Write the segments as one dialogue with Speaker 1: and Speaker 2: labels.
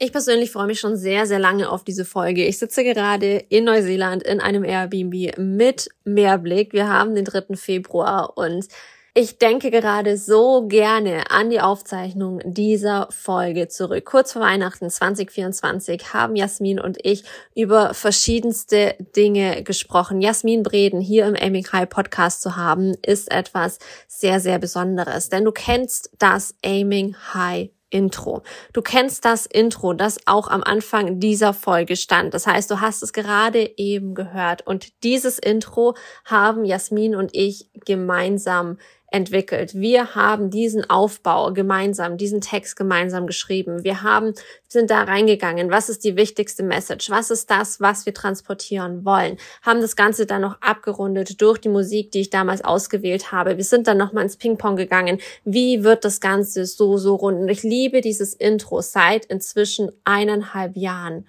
Speaker 1: Ich persönlich freue mich schon sehr, sehr lange auf diese Folge. Ich sitze gerade in Neuseeland in einem Airbnb mit Meerblick. Wir haben den 3. Februar und ich denke gerade so gerne an die Aufzeichnung dieser Folge zurück. Kurz vor Weihnachten 2024 haben Jasmin und ich über verschiedenste Dinge gesprochen. Jasmin Breden hier im Aiming High Podcast zu haben, ist etwas sehr, sehr Besonderes. Denn du kennst das Aiming High Intro. Du kennst das Intro, das auch am Anfang dieser Folge stand. Das heißt, du hast es gerade eben gehört. Und dieses Intro haben Jasmin und ich gemeinsam entwickelt. Wir haben diesen Aufbau gemeinsam, diesen Text gemeinsam geschrieben. Wir sind da reingegangen. Was ist die wichtigste Message? Was ist das, was wir transportieren wollen? Haben das Ganze dann noch abgerundet durch die Musik, die ich damals ausgewählt habe. Wir sind dann nochmal ins Ping-Pong gegangen. Wie wird das Ganze so rund? Und ich liebe dieses Intro seit inzwischen 1,5 Jahren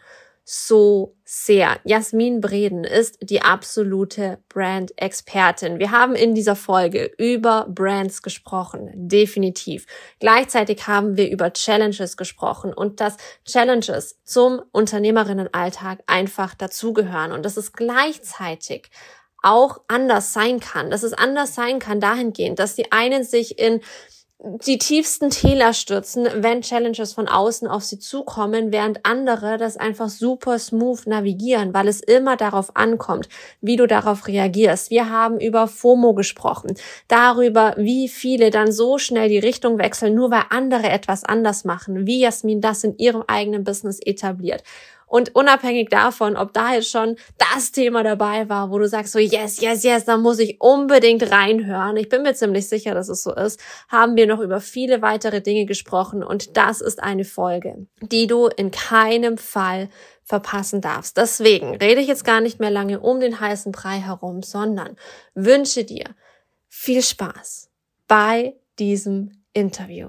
Speaker 1: so sehr. Jasmin Breden ist die absolute Brand-Expertin. Wir haben in dieser Folge über Brands gesprochen, definitiv. Gleichzeitig haben wir über Challenges gesprochen und dass Challenges zum Unternehmerinnenalltag einfach dazugehören und dass es gleichzeitig auch anders sein kann. Dass es anders sein kann dahingehend, dass die einen sich in die tiefsten Täler stürzen, wenn Challenges von außen auf sie zukommen, während andere das einfach super smooth navigieren, weil es immer darauf ankommt, wie du darauf reagierst. Wir haben über FOMO gesprochen, darüber, wie viele dann so schnell die Richtung wechseln, nur weil andere etwas anders machen, wie Jasmin das in ihrem eigenen Business etabliert. Und unabhängig davon, ob da jetzt schon das Thema dabei war, wo du sagst so, yes, da muss ich unbedingt reinhören. Ich bin mir ziemlich sicher, dass es so ist. Haben wir noch über viele weitere Dinge gesprochen und das ist eine Folge, die du in keinem Fall verpassen darfst. Deswegen rede ich jetzt gar nicht mehr lange um den heißen Brei herum, sondern wünsche dir viel Spaß bei diesem Interview.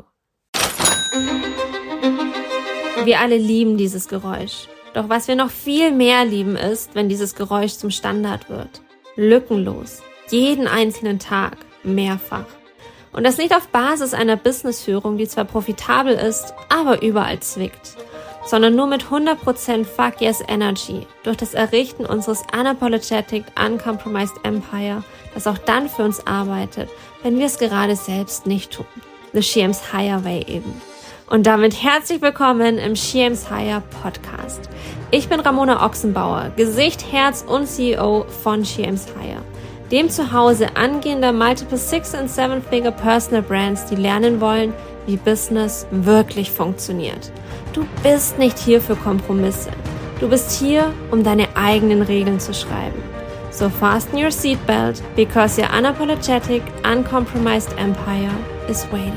Speaker 1: Wir alle lieben dieses Geräusch. Doch was wir noch viel mehr lieben ist, wenn dieses Geräusch zum Standard wird. Lückenlos. Jeden einzelnen Tag. Mehrfach. Und das nicht auf Basis einer Businessführung, die zwar profitabel ist, aber überall zwickt. Sondern nur mit 100% Fuck Yes Energy durch das Errichten unseres Unapologetic, Uncompromised Empire, das auch dann für uns arbeitet, wenn wir es gerade selbst nicht tun. The She-Aims Higher Way eben. Und damit herzlich willkommen im She-Aims Higher Podcast. Ich bin Ramona Ochsenbauer, Gesicht, Herz und CEO von She-Aims Higher, dem Zuhause angehender Multiple 6- und 7-Figure Personal Brands, die lernen wollen, wie Business wirklich funktioniert. Du bist nicht hier für Kompromisse. Du bist hier, um deine eigenen Regeln zu schreiben. So fasten your seatbelt, because your unapologetic, uncompromised empire is waiting.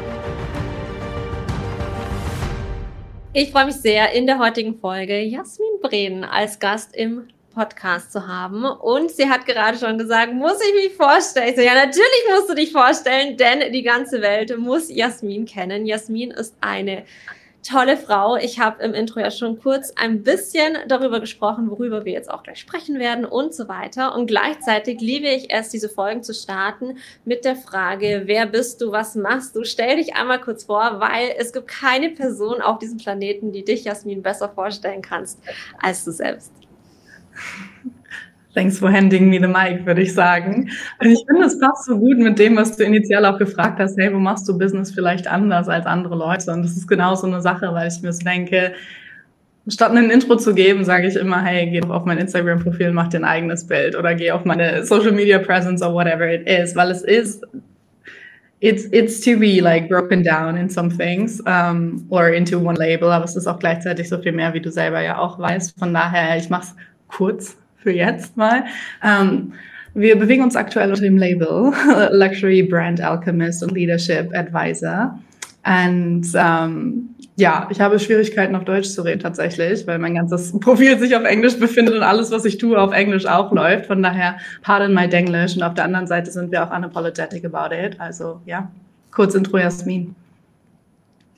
Speaker 1: Ich freue mich sehr, in der heutigen Folge Jasmin Breden als Gast im Podcast zu haben. Und sie hat gerade schon gesagt, muss ich mich vorstellen? Ich so, ja, natürlich musst du dich vorstellen, denn die ganze Welt muss Jasmin kennen. Jasmin ist eine tolle Frau. Ich habe im Intro ja schon kurz ein bisschen darüber gesprochen, worüber wir jetzt auch gleich sprechen werden und so weiter. Und gleichzeitig liebe ich es, diese Folgen zu starten mit der Frage, wer bist du, was machst du? Stell dich einmal kurz vor, weil es gibt keine Person auf diesem Planeten, die dich, Jasmin, besser vorstellen kannst als du selbst.
Speaker 2: Thanks for handing me the mic, würde ich sagen. Und ich finde, es passt so gut mit dem, was du initial auch gefragt hast, hey, wo machst du Business vielleicht anders als andere Leute? Und das ist genau so eine Sache, weil ich mir so denke, statt ein Intro zu geben, sage ich immer, hey, geh auf mein Instagram-Profil und mach dir ein eigenes Bild oder geh auf meine Social-Media-Presence or whatever it is, weil es ist, it's to be like broken down in some things or into one label, aber es ist auch gleichzeitig so viel mehr, wie du selber ja auch weißt. Von daher, ich mach's kurz für jetzt mal. Wir bewegen uns aktuell unter dem Label Luxury Brand Alchemist und Leadership Advisor. Und ja, ich habe Schwierigkeiten auf Deutsch zu reden tatsächlich, weil mein ganzes Profil sich auf Englisch befindet und alles, was ich tue, auf Englisch auch läuft. Von daher, pardon my Denglish. Und auf der anderen Seite sind wir auch unapologetic about it. Also ja, kurz Intro, Jasmin.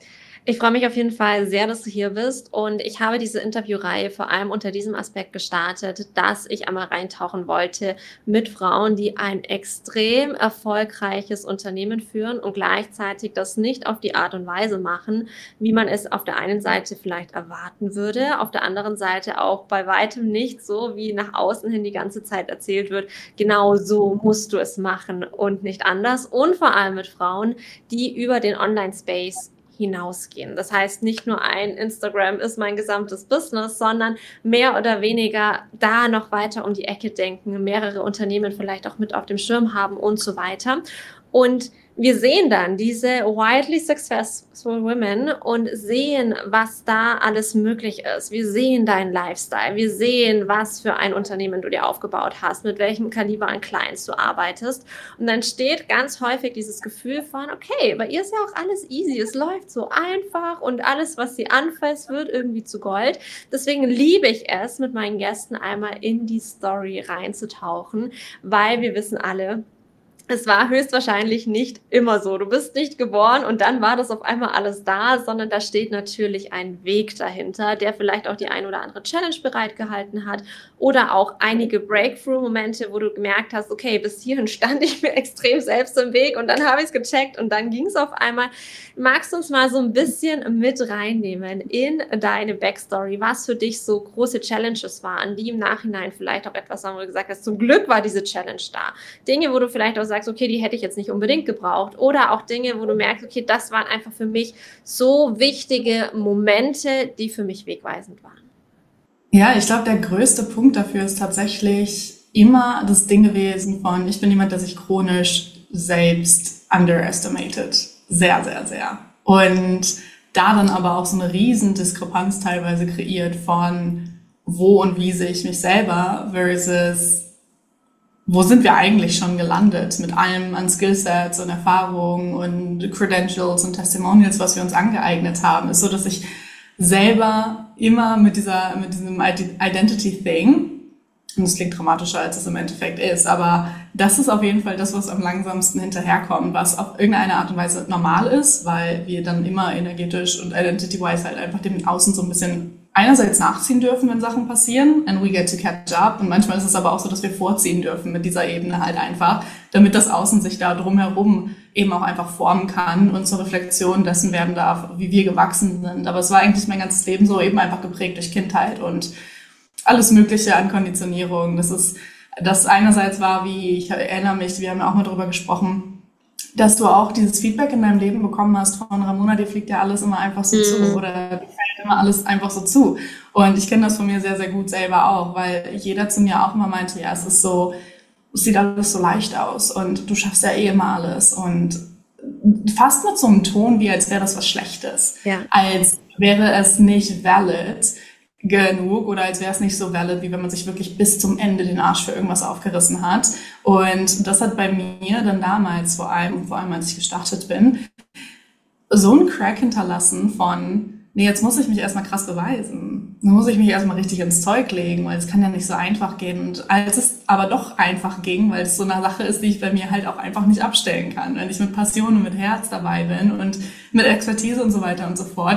Speaker 1: Ich freue mich auf jeden Fall sehr, dass du hier bist, und ich habe diese Interviewreihe vor allem unter diesem Aspekt gestartet, dass ich einmal reintauchen wollte mit Frauen, die ein extrem erfolgreiches Unternehmen führen und gleichzeitig das nicht auf die Art und Weise machen, wie man es auf der einen Seite vielleicht erwarten würde, auf der anderen Seite auch bei weitem nicht so, wie nach außen hin die ganze Zeit erzählt wird, genau so musst du es machen und nicht anders, und vor allem mit Frauen, die über den Online-Space hinausgehen. Das heißt, nicht nur ein Instagram ist mein gesamtes Business, sondern mehr oder weniger da noch weiter um die Ecke denken, mehrere Unternehmen vielleicht auch mit auf dem Schirm haben und so weiter. Und wir sehen dann diese wildly successful women und sehen, was da alles möglich ist. Wir sehen deinen Lifestyle. Wir sehen, was für ein Unternehmen du dir aufgebaut hast, mit welchem Kaliber an Clients du arbeitest. Und dann steht ganz häufig dieses Gefühl von, okay, bei ihr ist ja auch alles easy. Es läuft so einfach und alles, was sie anfasst, wird irgendwie zu Gold. Deswegen liebe ich es, mit meinen Gästen einmal in die Story reinzutauchen, weil wir wissen alle, es war höchstwahrscheinlich nicht immer so. Du bist nicht geboren und dann war das auf einmal alles da, sondern da steht natürlich ein Weg dahinter, der vielleicht auch die ein oder andere Challenge bereitgehalten hat oder auch einige Breakthrough-Momente, wo du gemerkt hast, okay, bis hierhin stand ich mir extrem selbst im Weg und dann habe ich es gecheckt und dann ging es auf einmal. Magst du uns mal so ein bisschen mit reinnehmen in deine Backstory, was für dich so große Challenges waren, die im Nachhinein vielleicht auch etwas haben, wo du gesagt hast, zum Glück war diese Challenge da. Dinge, wo du vielleicht auch sagst, okay, die hätte ich jetzt nicht unbedingt gebraucht, oder auch Dinge, wo du merkst, okay, das waren einfach für mich so wichtige Momente, die für mich wegweisend waren.
Speaker 2: Ja, ich glaube, der größte Punkt dafür ist tatsächlich immer das Ding gewesen von, ich bin jemand, der sich chronisch selbst underestimated. Sehr, sehr, sehr. Und da dann aber auch so eine riesen Diskrepanz teilweise kreiert von wo und wie sehe ich mich selber versus wo sind wir eigentlich schon gelandet mit allem an Skillsets und Erfahrungen und Credentials und Testimonials, was wir uns angeeignet haben, ist so, dass ich selber immer mit diesem Identity-Thing, und es klingt dramatischer, als es im Endeffekt ist, aber das ist auf jeden Fall das, was am langsamsten hinterherkommt, was auf irgendeine Art und Weise normal ist, weil wir dann immer energetisch und identity-wise halt einfach dem Außen so ein bisschen einerseits nachziehen dürfen, wenn Sachen passieren, and we get to catch up, und manchmal ist es aber auch so, dass wir vorziehen dürfen mit dieser Ebene halt einfach, damit das Außen sich da drumherum eben auch einfach formen kann und zur Reflexion dessen werden darf, wie wir gewachsen sind. Aber es war eigentlich mein ganzes Leben so eben einfach geprägt durch Kindheit und alles Mögliche an Konditionierung. Das einerseits war, wie, ich erinnere mich, wir haben ja auch mal drüber gesprochen, dass du auch dieses Feedback in deinem Leben bekommen hast von Ramona, dir fliegt ja alles immer einfach so zu, oder dir fällt immer alles einfach so zu. Und ich kenne das von mir sehr, sehr gut selber auch, weil jeder zu mir auch immer meinte, ja, es sieht alles so leicht aus und du schaffst ja eh immer alles, und fast mit so einem Ton, wie als wäre das was Schlechtes, ja. Als wäre es nicht valid genug oder als wäre es nicht so valid, wie wenn man sich wirklich bis zum Ende den Arsch für irgendwas aufgerissen hat. Und das hat bei mir dann damals vor allem als ich gestartet bin, so einen Crack hinterlassen von, nee, jetzt muss ich mich erstmal krass beweisen. Dann muss ich mich erstmal richtig ins Zeug legen, weil es kann ja nicht so einfach gehen. Und als es aber doch einfach ging, weil es so eine Sache ist, die ich bei mir halt auch einfach nicht abstellen kann, wenn ich mit Passion und mit Herz dabei bin und mit Expertise und so weiter und so fort,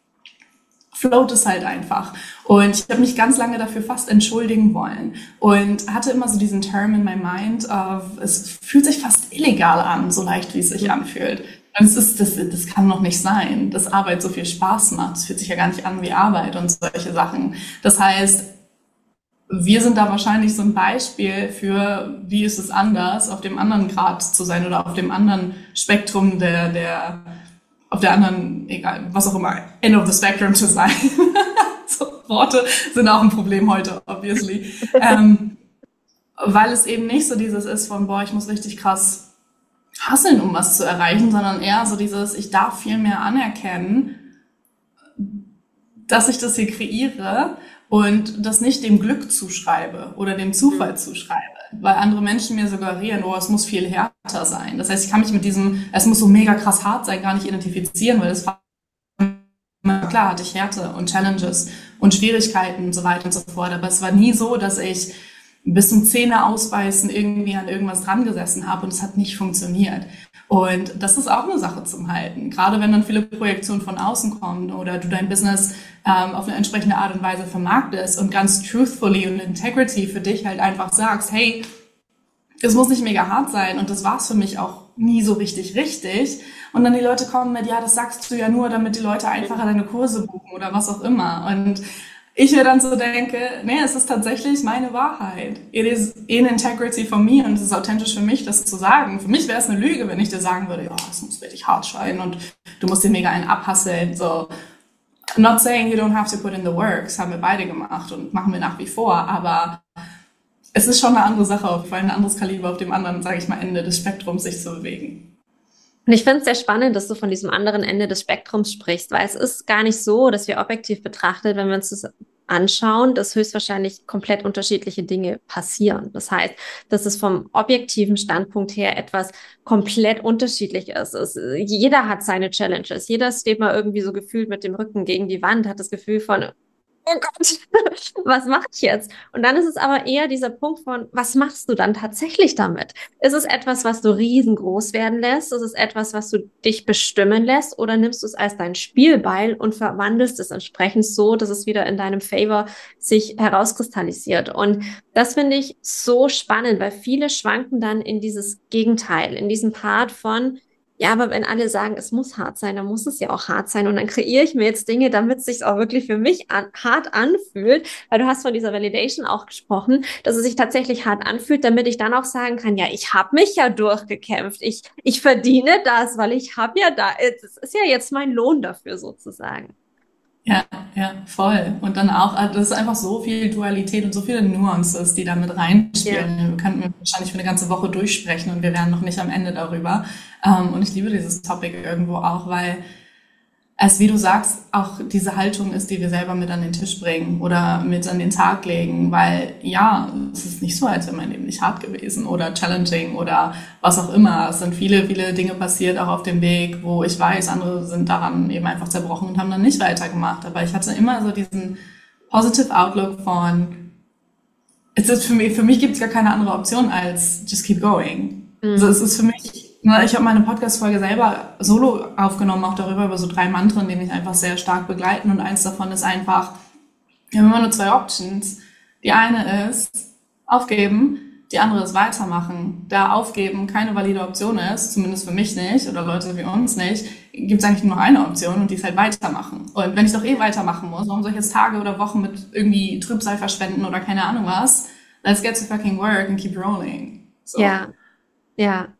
Speaker 2: float es halt einfach. Und ich habe mich ganz lange dafür fast entschuldigen wollen und hatte immer so diesen Term in my mind of, es fühlt sich fast illegal an, so leicht wie es sich anfühlt. Und das kann doch nicht sein, dass Arbeit so viel Spaß macht. Es fühlt sich ja gar nicht an wie Arbeit und solche Sachen. Das heißt, wir sind da wahrscheinlich so ein Beispiel für, wie ist es anders, auf dem anderen Grad zu sein oder auf dem anderen Spektrum auf der anderen, egal, was auch immer, end of the spectrum zu sein. So, Worte sind auch ein Problem heute, obviously. Weil es eben nicht so dieses ist von, boah, ich muss richtig krass hustlen, um was zu erreichen, sondern eher so dieses, ich darf viel mehr anerkennen, dass ich das hier kreiere und das nicht dem Glück zuschreibe oder dem Zufall zuschreibe. Weil andere Menschen mir suggerieren, oh, es muss viel härter sein. Das heißt, ich kann mich mit diesem, es muss so mega krass hart sein, gar nicht identifizieren, weil das war, klar, hatte ich Härte und Challenges und Schwierigkeiten und so weiter und so fort. Aber es war nie so, dass ich bis zum Zähne ausbeißen irgendwie an irgendwas dran gesessen habe und es hat nicht funktioniert. Und das ist auch eine Sache zum Halten. Gerade wenn dann viele Projektionen von außen kommen oder du dein Business auf eine entsprechende Art und Weise vermarktest und ganz truthfully und integrity für dich halt einfach sagst, hey, es muss nicht mega hart sein und das war's für mich auch nie so richtig. Und dann die Leute kommen mit, ja, das sagst du ja nur, damit die Leute einfacher deine Kurse buchen oder was auch immer. Und ich mir dann so denke, nee, es ist tatsächlich meine Wahrheit. It is in integrity for me und es ist authentisch für mich, das zu sagen. Für mich wäre es eine Lüge, wenn ich dir sagen würde, ja, es muss wirklich hart sein und du musst dir mega einen abhasseln. So, not saying you don't have to put in the work. Das haben wir beide gemacht und machen wir nach wie vor. Aber es ist schon eine andere Sache, auf jeden Fall ein anderes Kaliber auf dem anderen, sage ich mal, Ende des Spektrums sich zu bewegen.
Speaker 1: Und ich finde es sehr spannend, dass du von diesem anderen Ende des Spektrums sprichst, weil es ist gar nicht so, dass wir objektiv betrachtet, wenn wir uns das anschauen, dass höchstwahrscheinlich komplett unterschiedliche Dinge passieren. Das heißt, dass es vom objektiven Standpunkt her etwas komplett unterschiedlich ist. Jeder hat seine Challenges. Jeder steht mal irgendwie so gefühlt mit dem Rücken gegen die Wand, hat das Gefühl von, oh Gott, was mache ich jetzt? Und dann ist es aber eher dieser Punkt von, was machst du dann tatsächlich damit? Ist es etwas, was du riesengroß werden lässt? Ist es etwas, was du dich bestimmen lässt? Oder nimmst du es als dein Spielball und verwandelst es entsprechend so, dass es wieder in deinem Favor sich herauskristallisiert? Und das finde ich so spannend, weil viele schwanken dann in dieses Gegenteil, in diesen Part von, ja, aber wenn alle sagen, es muss hart sein, dann muss es ja auch hart sein. Und dann kreiere ich mir jetzt Dinge, damit es sich auch wirklich für mich hart anfühlt. Weil du hast von dieser Validation auch gesprochen, dass es sich tatsächlich hart anfühlt, damit ich dann auch sagen kann, ja, ich habe mich ja durchgekämpft. Ich verdiene das, weil ich habe ja da, es ist ja jetzt mein Lohn dafür sozusagen.
Speaker 2: Ja, ja, voll. Und dann auch, also das ist einfach so viel Dualität und so viele Nuances, die da mit
Speaker 1: Ja.
Speaker 2: reinspielen. Wir könnten wahrscheinlich für eine ganze Woche durchsprechen und wir wären noch nicht am Ende darüber. Und ich liebe dieses Topic irgendwo auch, weil es, wie du sagst, auch diese Haltung ist, die wir selber mit an den Tisch bringen oder mit an den Tag legen, weil ja, es ist nicht so, als wäre mein Leben nicht hart gewesen oder challenging oder was auch immer. Es sind viele, viele Dinge passiert, auch auf dem Weg, wo ich weiß, andere sind daran eben einfach zerbrochen und haben dann nicht weitergemacht. Aber ich hatte immer so diesen positive Outlook von, es ist für mich gibt es gar keine andere Option als just keep going. Also
Speaker 1: Mhm.
Speaker 2: es ist für mich, ich habe meine Podcast-Folge selber solo aufgenommen, auch darüber, über so 3 Mantren, die mich einfach sehr stark begleiten. Und eins davon ist einfach, wir haben immer nur 2 Options. Die eine ist aufgeben, die andere ist weitermachen. Da aufgeben keine valide Option ist, zumindest für mich nicht oder Leute wie uns nicht, gibt es eigentlich nur noch eine Option und die ist halt weitermachen. Und wenn ich doch eh weitermachen muss, warum soll ich jetzt Tage oder Wochen mit irgendwie Trübsal verschwenden oder keine Ahnung was? Let's get to fucking work and keep rolling. So.
Speaker 1: Ja, ja.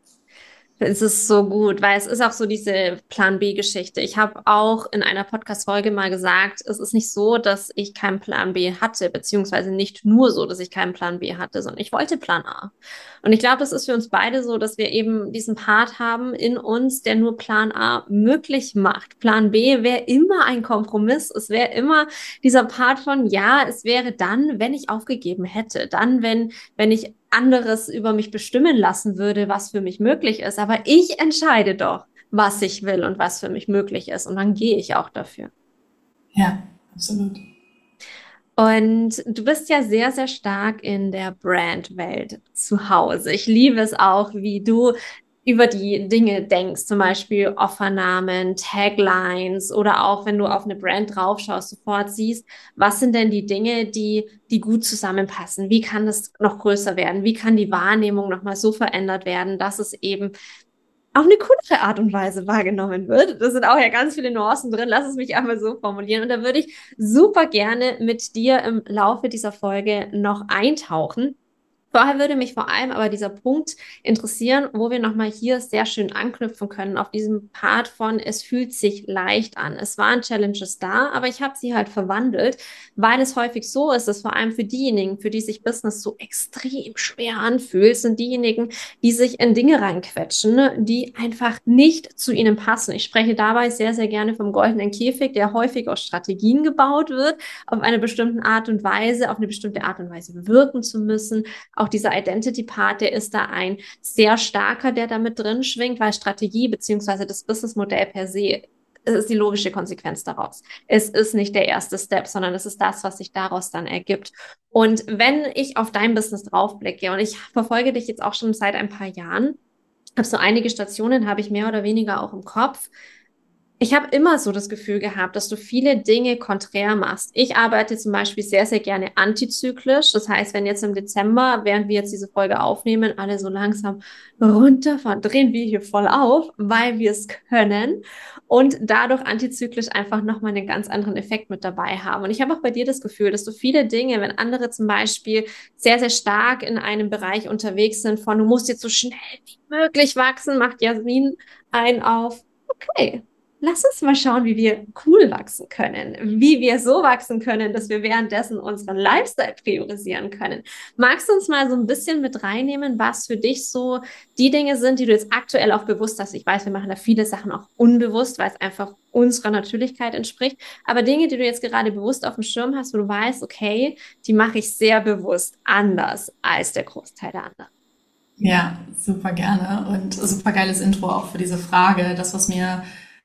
Speaker 1: Es ist so gut, weil es ist auch so diese Plan B-Geschichte. Ich habe auch in einer Podcast-Folge mal gesagt, es ist nicht so, dass ich keinen Plan B hatte, beziehungsweise nicht nur so, dass ich keinen Plan B hatte, sondern ich wollte Plan A. Und ich glaube, das ist für uns beide so, dass wir eben diesen Part haben in uns, der nur Plan A möglich macht. Plan B wäre immer ein Kompromiss. Es wäre immer dieser Part von, ja, es wäre dann, wenn ich aufgegeben hätte, dann, wenn ich anderes über mich bestimmen lassen würde, was für mich möglich ist. Aber ich entscheide doch, was ich will und was für mich möglich ist. Und dann gehe ich auch dafür.
Speaker 2: Ja, absolut.
Speaker 1: Und du bist ja sehr, sehr stark in der Brandwelt zu Hause. Ich liebe es auch, wie du über die Dinge denkst, zum Beispiel Offernamen, Taglines oder auch wenn du auf eine Brand draufschaust, sofort siehst, was sind denn die Dinge, die gut zusammenpassen? Wie kann das noch größer werden? Wie kann die Wahrnehmung nochmal so verändert werden, dass es eben auf eine coolere Art und Weise wahrgenommen wird. Das sind auch ja ganz viele Nuancen drin. Lass es mich einmal so formulieren. Und da würde ich super gerne mit dir im Laufe dieser Folge noch eintauchen. Vorher würde mich vor allem aber dieser Punkt interessieren, wo wir nochmal hier sehr schön anknüpfen können auf diesem Part von, es fühlt sich leicht an. Es waren Challenges da, aber ich habe sie halt verwandelt, weil es häufig so ist, dass vor allem für diejenigen, für die sich Business so extrem schwer anfühlt, sind diejenigen, die sich in Dinge reinquetschen, die einfach nicht zu ihnen passen. Ich spreche dabei sehr, sehr gerne vom goldenen Käfig, der häufig aus Strategien gebaut wird, auf eine bestimmte Art und Weise, auf eine bestimmte Art und Weise wirken zu müssen. Auch dieser Identity-Part, der ist da ein sehr starker, der da mit drin schwingt, weil Strategie beziehungsweise das Businessmodell per se, es ist die logische Konsequenz daraus. Es ist nicht der erste Step, sondern es ist das, was sich daraus dann ergibt. Und wenn ich auf dein Business draufblicke und ich verfolge dich jetzt auch schon seit ein paar Jahren, habe so einige Stationen, habe ich mehr oder weniger auch im Kopf. Ich habe immer so das Gefühl gehabt, dass du viele Dinge konträr machst. Ich arbeite zum Beispiel sehr, sehr gerne antizyklisch. Das heißt, wenn jetzt im Dezember, während wir jetzt diese Folge aufnehmen, alle so langsam runterfahren, drehen wir hier voll auf, weil wir es können und dadurch antizyklisch einfach nochmal einen ganz anderen Effekt mit dabei haben. Und ich habe auch bei dir das Gefühl, dass du viele Dinge, wenn andere zum Beispiel sehr, sehr stark in einem Bereich unterwegs sind von, du musst jetzt so schnell wie möglich wachsen, macht Jasmin ein auf, okay, lass uns mal schauen, wie wir cool wachsen können, wie wir so wachsen können, dass wir währenddessen unseren Lifestyle priorisieren können. Magst du uns mal so ein bisschen mit reinnehmen, was für dich so die Dinge sind, die du jetzt aktuell auch bewusst hast? Ich weiß, wir machen da viele Sachen auch unbewusst, weil es einfach unserer Natürlichkeit entspricht. Aber Dinge, die du jetzt gerade bewusst auf dem Schirm hast, wo du weißt, okay, die mache ich sehr bewusst anders als der Großteil der anderen.
Speaker 2: Ja, super gerne und super geiles Intro auch für diese Frage. Das, was mir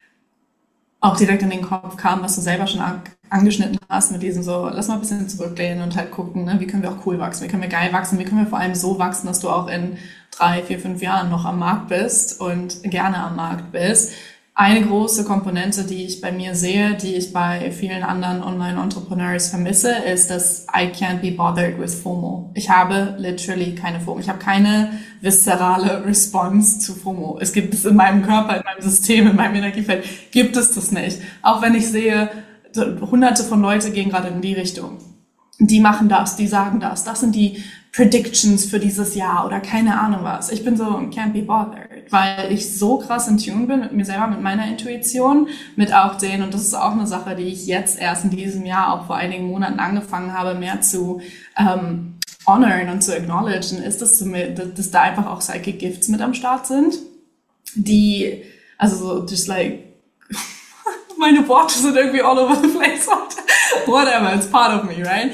Speaker 2: auch direkt in den Kopf kam, was du selber schon angeschnitten hast mit diesem so, lass mal ein bisschen zurücklehnen und halt gucken, ne, wie können wir auch cool wachsen, wie können wir geil wachsen, wie können wir vor allem so wachsen, dass du auch in 3, 4, 5 Jahren noch am Markt bist und gerne am Markt bist. Eine große Komponente, die ich bei mir sehe, die ich bei vielen anderen Online-Entrepreneurs vermisse, ist, dass I can't be bothered with FOMO. Ich habe literally keine FOMO. Ich habe keine viszerale Response zu FOMO. Es gibt es in meinem Körper, in meinem System, in meinem Energiefeld, gibt es das nicht. Auch wenn ich sehe, hunderte von Leute gehen gerade in die Richtung. Die machen das, die sagen das. Das sind die Predictions für dieses Jahr oder keine Ahnung was. Ich bin so, can't be bothered, weil ich so krass in Tune bin mit mir selber, mit meiner Intuition, mit auch den, und das ist auch eine Sache, die ich jetzt erst in diesem Jahr, auch vor einigen Monaten angefangen habe, mehr zu honoren und zu acknowledgen, ist, dass da einfach auch Psychic Gifts mit am Start sind, die, also so, just like, meine Worte sind irgendwie all over the place. Whatever, it's part of me, right?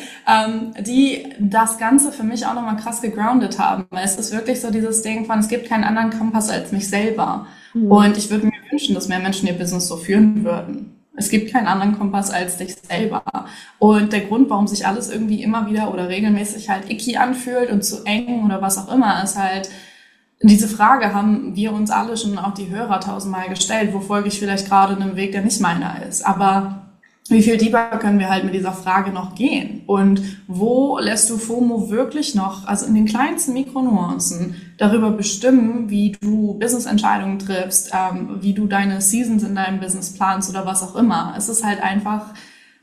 Speaker 2: Die das Ganze für mich auch nochmal krass gegroundet haben. Weil es ist wirklich so dieses Ding von, es gibt keinen anderen Kompass als mich selber. Mhm. Und ich würde mir wünschen, dass mehr Menschen ihr Business so führen würden. Es gibt keinen anderen Kompass als dich selber. Und der Grund, warum sich alles irgendwie immer wieder oder regelmäßig halt icky anfühlt und zu eng oder was auch immer, ist halt, diese Frage haben wir uns alle schon, auch die Hörer, 1000-mal gestellt. Wo folge ich vielleicht gerade einem Weg, der nicht meiner ist? Aber wie viel deeper können wir halt mit dieser Frage noch gehen? Und wo lässt du FOMO wirklich noch, also in den kleinsten Mikronuancen, darüber bestimmen, wie du Business-Entscheidungen triffst, wie du deine Seasons in deinem Business planst oder was auch immer? Es ist halt einfach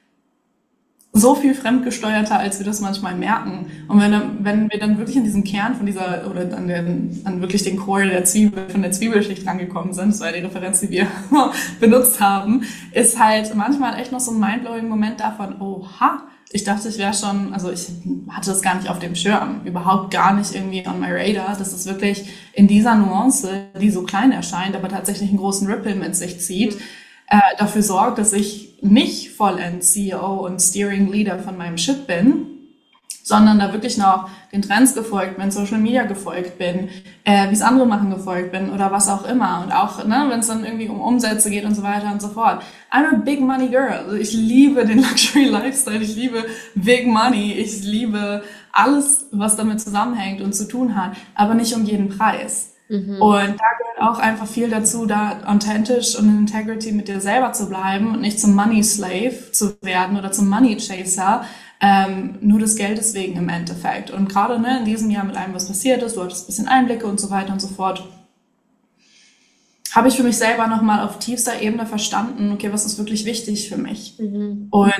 Speaker 2: so viel fremdgesteuerter, als wir das manchmal merken. Und wenn wir dann wirklich an diesen Kern von dieser, oder an wirklich den Core der Zwiebel, von der Zwiebelschicht rangekommen sind, das war die Referenz, die wir benutzt haben, ist halt manchmal echt noch so ein mindblowing Moment davon, oha, ich dachte, ich wäre schon, also ich hatte das gar nicht auf dem Schirm, überhaupt gar nicht irgendwie on my radar. Das ist wirklich in dieser Nuance, die so klein erscheint, aber tatsächlich einen großen Ripple mit sich zieht, dafür sorgt, dass ich nicht vollends CEO und Steering Leader von meinem Ship bin, sondern da wirklich noch den Trends gefolgt bin, Social Media gefolgt bin, wie es andere machen gefolgt bin oder was auch immer. Und auch, ne, wenn es dann irgendwie um Umsätze geht und so weiter und so fort. I'm a big money girl. Also ich liebe den Luxury Lifestyle, ich liebe Big Money, ich liebe alles, was damit zusammenhängt und zu tun hat, aber nicht um jeden Preis. Mhm. Und da gehört auch einfach viel dazu, da authentisch und in Integrity mit dir selber zu bleiben und nicht zum Money Slave zu werden oder zum Money Chaser, nur des Geldes wegen im Endeffekt. Und gerade in diesem Jahr mit allem, was passiert ist, du hattest ein bisschen Einblicke und so weiter und so fort, habe ich für mich selber nochmal auf tiefster Ebene verstanden, okay, was ist wirklich wichtig für mich? Mhm. Und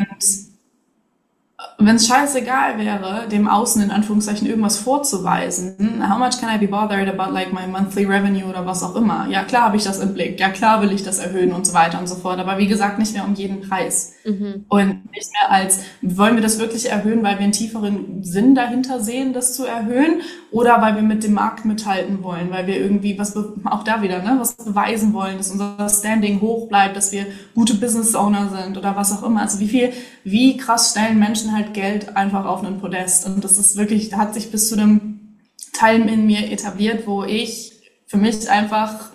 Speaker 2: wenn es scheißegal wäre, dem Außen in Anführungszeichen irgendwas vorzuweisen, how much can I be bothered about like my monthly revenue oder was auch immer? Ja, klar habe ich das im Blick, ja klar will ich das erhöhen und so weiter und so fort, aber wie gesagt, nicht mehr um jeden Preis. Mhm. Und nicht mehr als, wollen wir das wirklich erhöhen, weil wir einen tieferen Sinn dahinter sehen, das zu erhöhen, oder weil wir mit dem Markt mithalten wollen, weil wir irgendwie auch da wieder, ne, was beweisen wollen, dass unser Standing hoch bleibt, dass wir gute Business Owner sind oder was auch immer. Also wie krass stellen Menschen halt Geld einfach auf einen Podest. Und das ist wirklich, hat sich bis zu einem Teil in mir etabliert, wo ich für mich einfach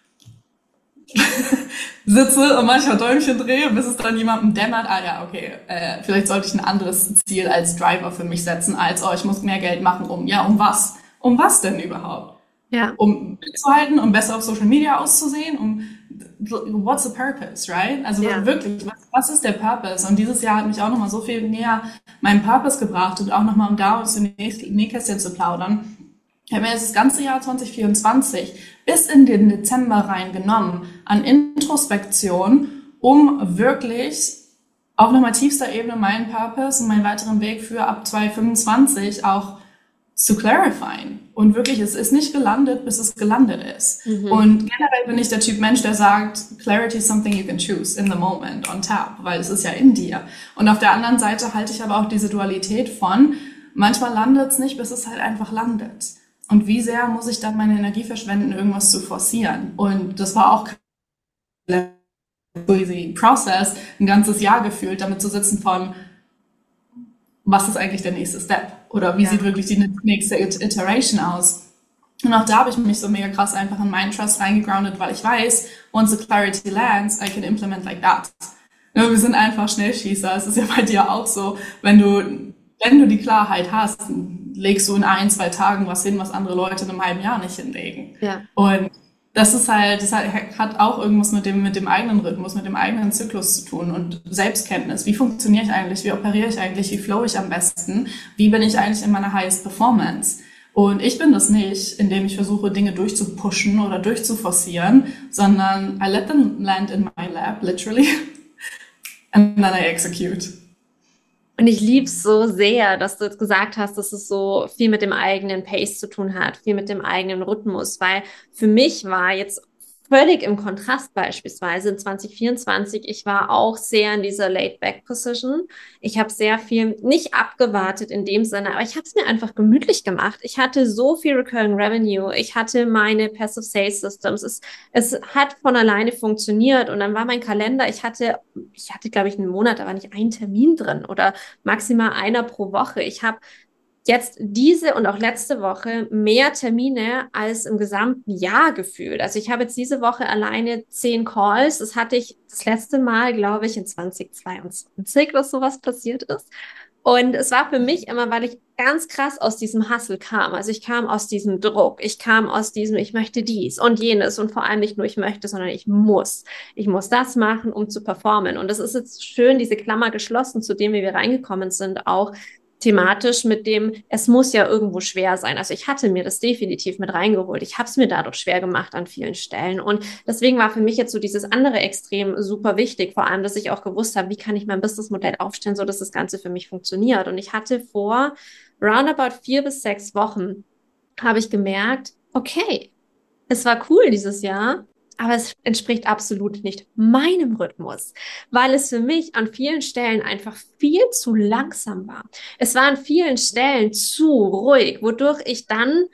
Speaker 2: sitze und manchmal Däumchen drehe, bis es dann jemandem dämmert, okay, vielleicht sollte ich ein anderes Ziel als Driver für mich setzen, als, ich muss mehr Geld machen, um was? Um was denn überhaupt?
Speaker 1: Ja,
Speaker 2: um mitzuhalten, um besser auf Social Media auszusehen, what's the purpose, right? Also
Speaker 1: ja.
Speaker 2: wirklich, was ist der Purpose? Und dieses Jahr hat mich auch nochmal so viel näher meinem Purpose gebracht und auch nochmal, um da aus dem Nähkästchen zu plaudern. Ich habe mir jetzt das ganze Jahr 2024 bis in den Dezember reingenommen an Introspektion, um wirklich auf nochmal tiefster Ebene meinen Purpose und meinen weiteren Weg für ab 2025 auch zu clarifyen. Und wirklich, es ist nicht gelandet, bis es gelandet ist. Und generell bin ich der Typ Mensch, der sagt, Clarity is something you can choose in the moment, on tap, weil es ist ja in dir. Und auf der anderen Seite halte ich aber auch diese Dualität von, manchmal landet es nicht, bis es halt einfach landet. Und wie sehr muss ich dann meine Energie verschwenden, irgendwas zu forcieren? Und das war auch crazy Process, ein ganzes Jahr gefühlt, damit zu sitzen von, was ist eigentlich der nächste Step? Oder wie sieht wirklich die nächste Iteration aus? Und auch da habe ich mich so mega krass einfach in meinen Trust reingegroundet, weil ich weiß, once the clarity lands, I can implement like that. Ja, wir sind einfach Schnellschießer. Es ist ja bei dir auch so, wenn du die Klarheit hast, legst du in 1, 2 Tagen was hin, was andere Leute in einem halben Jahr nicht hinlegen.
Speaker 1: Ja.
Speaker 2: Und das hat auch irgendwas mit dem eigenen Rhythmus, mit dem eigenen Zyklus zu tun und Selbstkenntnis. Wie funktioniere ich eigentlich? Wie operiere ich eigentlich? Wie flow ich am besten? Wie bin ich eigentlich in meiner highest performance? Und ich bin das nicht, indem ich versuche, Dinge durchzupushen oder durchzuforcieren, sondern I let them land in my lap, literally, and then I execute.
Speaker 1: Und ich liebe es so sehr, dass du jetzt gesagt hast, dass es so viel mit dem eigenen Pace zu tun hat, viel mit dem eigenen Rhythmus, weil für mich war jetzt völlig im Kontrast beispielsweise in 2024, ich war auch sehr in dieser Laid-Back-Position. Ich habe sehr viel nicht abgewartet in dem Sinne, aber ich habe es mir einfach gemütlich gemacht. Ich hatte so viel Recurring Revenue, ich hatte meine Passive Sales Systems, es hat von alleine funktioniert und dann war mein Kalender, ich hatte glaube ich einen Monat, da war nicht ein Termin drin oder maximal einer pro Woche. Ich habe jetzt diese und auch letzte Woche mehr Termine als im gesamten Jahr gefühlt. Also ich habe jetzt diese Woche alleine 10 Calls. Das hatte ich das letzte Mal, glaube ich, in 2022, dass sowas passiert ist. Und es war für mich immer, weil ich ganz krass aus diesem Hustle kam. Also ich kam aus diesem Druck. Ich kam aus diesem, ich möchte dies und jenes und vor allem nicht nur ich möchte, sondern ich muss. Ich muss das machen, um zu performen. Und es ist jetzt schön, diese Klammer geschlossen, zu dem, wie wir reingekommen sind, auch thematisch mit dem, es muss ja irgendwo schwer sein. Also ich hatte mir das definitiv mit reingeholt. Ich habe es mir dadurch schwer gemacht an vielen Stellen. Und deswegen war für mich jetzt so dieses andere Extrem super wichtig, vor allem, dass ich auch gewusst habe, wie kann ich mein Businessmodell aufstellen, so dass das Ganze für mich funktioniert. Und ich hatte vor roundabout 4 bis 6 Wochen, habe ich gemerkt, okay, es war cool dieses Jahr, aber es entspricht absolut nicht meinem Rhythmus, weil es für mich an vielen Stellen einfach viel zu langsam war. Es war an vielen Stellen zu ruhig, wodurch ich dann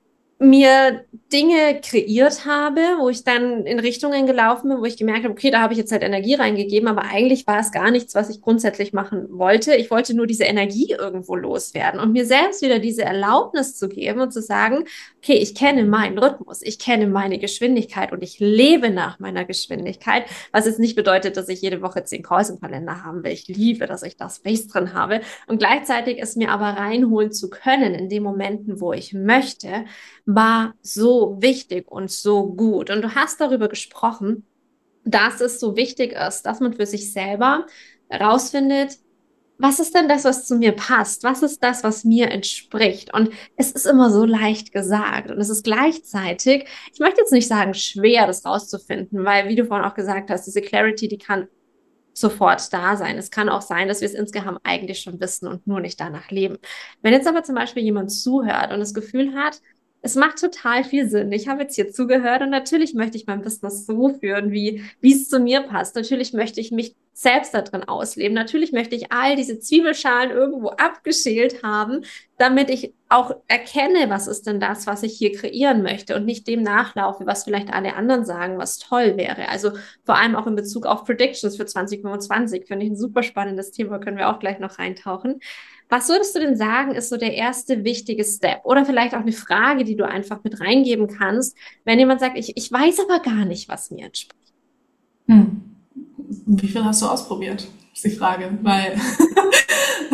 Speaker 1: mir Dinge kreiert habe, wo ich dann in Richtungen gelaufen bin, wo ich gemerkt habe, okay, da habe ich jetzt halt Energie reingegeben, aber eigentlich war es gar nichts, was ich grundsätzlich machen wollte. Ich wollte nur diese Energie irgendwo loswerden und mir selbst wieder diese Erlaubnis zu geben und zu sagen, okay, ich kenne meinen Rhythmus, ich kenne meine Geschwindigkeit und ich lebe nach meiner Geschwindigkeit, was jetzt nicht bedeutet, dass ich jede Woche 10 Calls im Kalender haben will. Ich liebe, dass ich das Space drin habe und gleichzeitig es mir aber reinholen zu können in den Momenten, wo ich möchte, war so wichtig und so gut. Und du hast darüber gesprochen, dass es so wichtig ist, dass man für sich selber herausfindet, was ist denn das, was zu mir passt? Was ist das, was mir entspricht? Und es ist immer so leicht gesagt. Und es ist gleichzeitig, ich möchte jetzt nicht sagen schwer, das rauszufinden, weil, wie du vorhin auch gesagt hast, diese Clarity, die kann sofort da sein. Es kann auch sein, dass wir es insgesamt eigentlich schon wissen und nur nicht danach leben. Wenn jetzt aber zum Beispiel jemand zuhört und das Gefühl hat, es macht total viel Sinn. Ich habe jetzt hier zugehört und natürlich möchte ich mein Business so führen, wie es zu mir passt. Natürlich möchte ich mich selbst da drin ausleben. Natürlich möchte ich all diese Zwiebelschalen irgendwo abgeschält haben, damit ich auch erkenne, was ist denn das, was ich hier kreieren möchte und nicht dem nachlaufe, was vielleicht alle anderen sagen, was toll wäre. Also vor allem auch in Bezug auf Predictions für 2025 finde ich ein super spannendes Thema, können wir auch gleich noch reintauchen. Was würdest du denn sagen, ist so der erste wichtige Step? Oder vielleicht auch eine Frage, die du einfach mit reingeben kannst, wenn jemand sagt, ich weiß aber gar nicht, was mir entspricht.
Speaker 2: Wie viel hast du ausprobiert? Ist die Frage, weil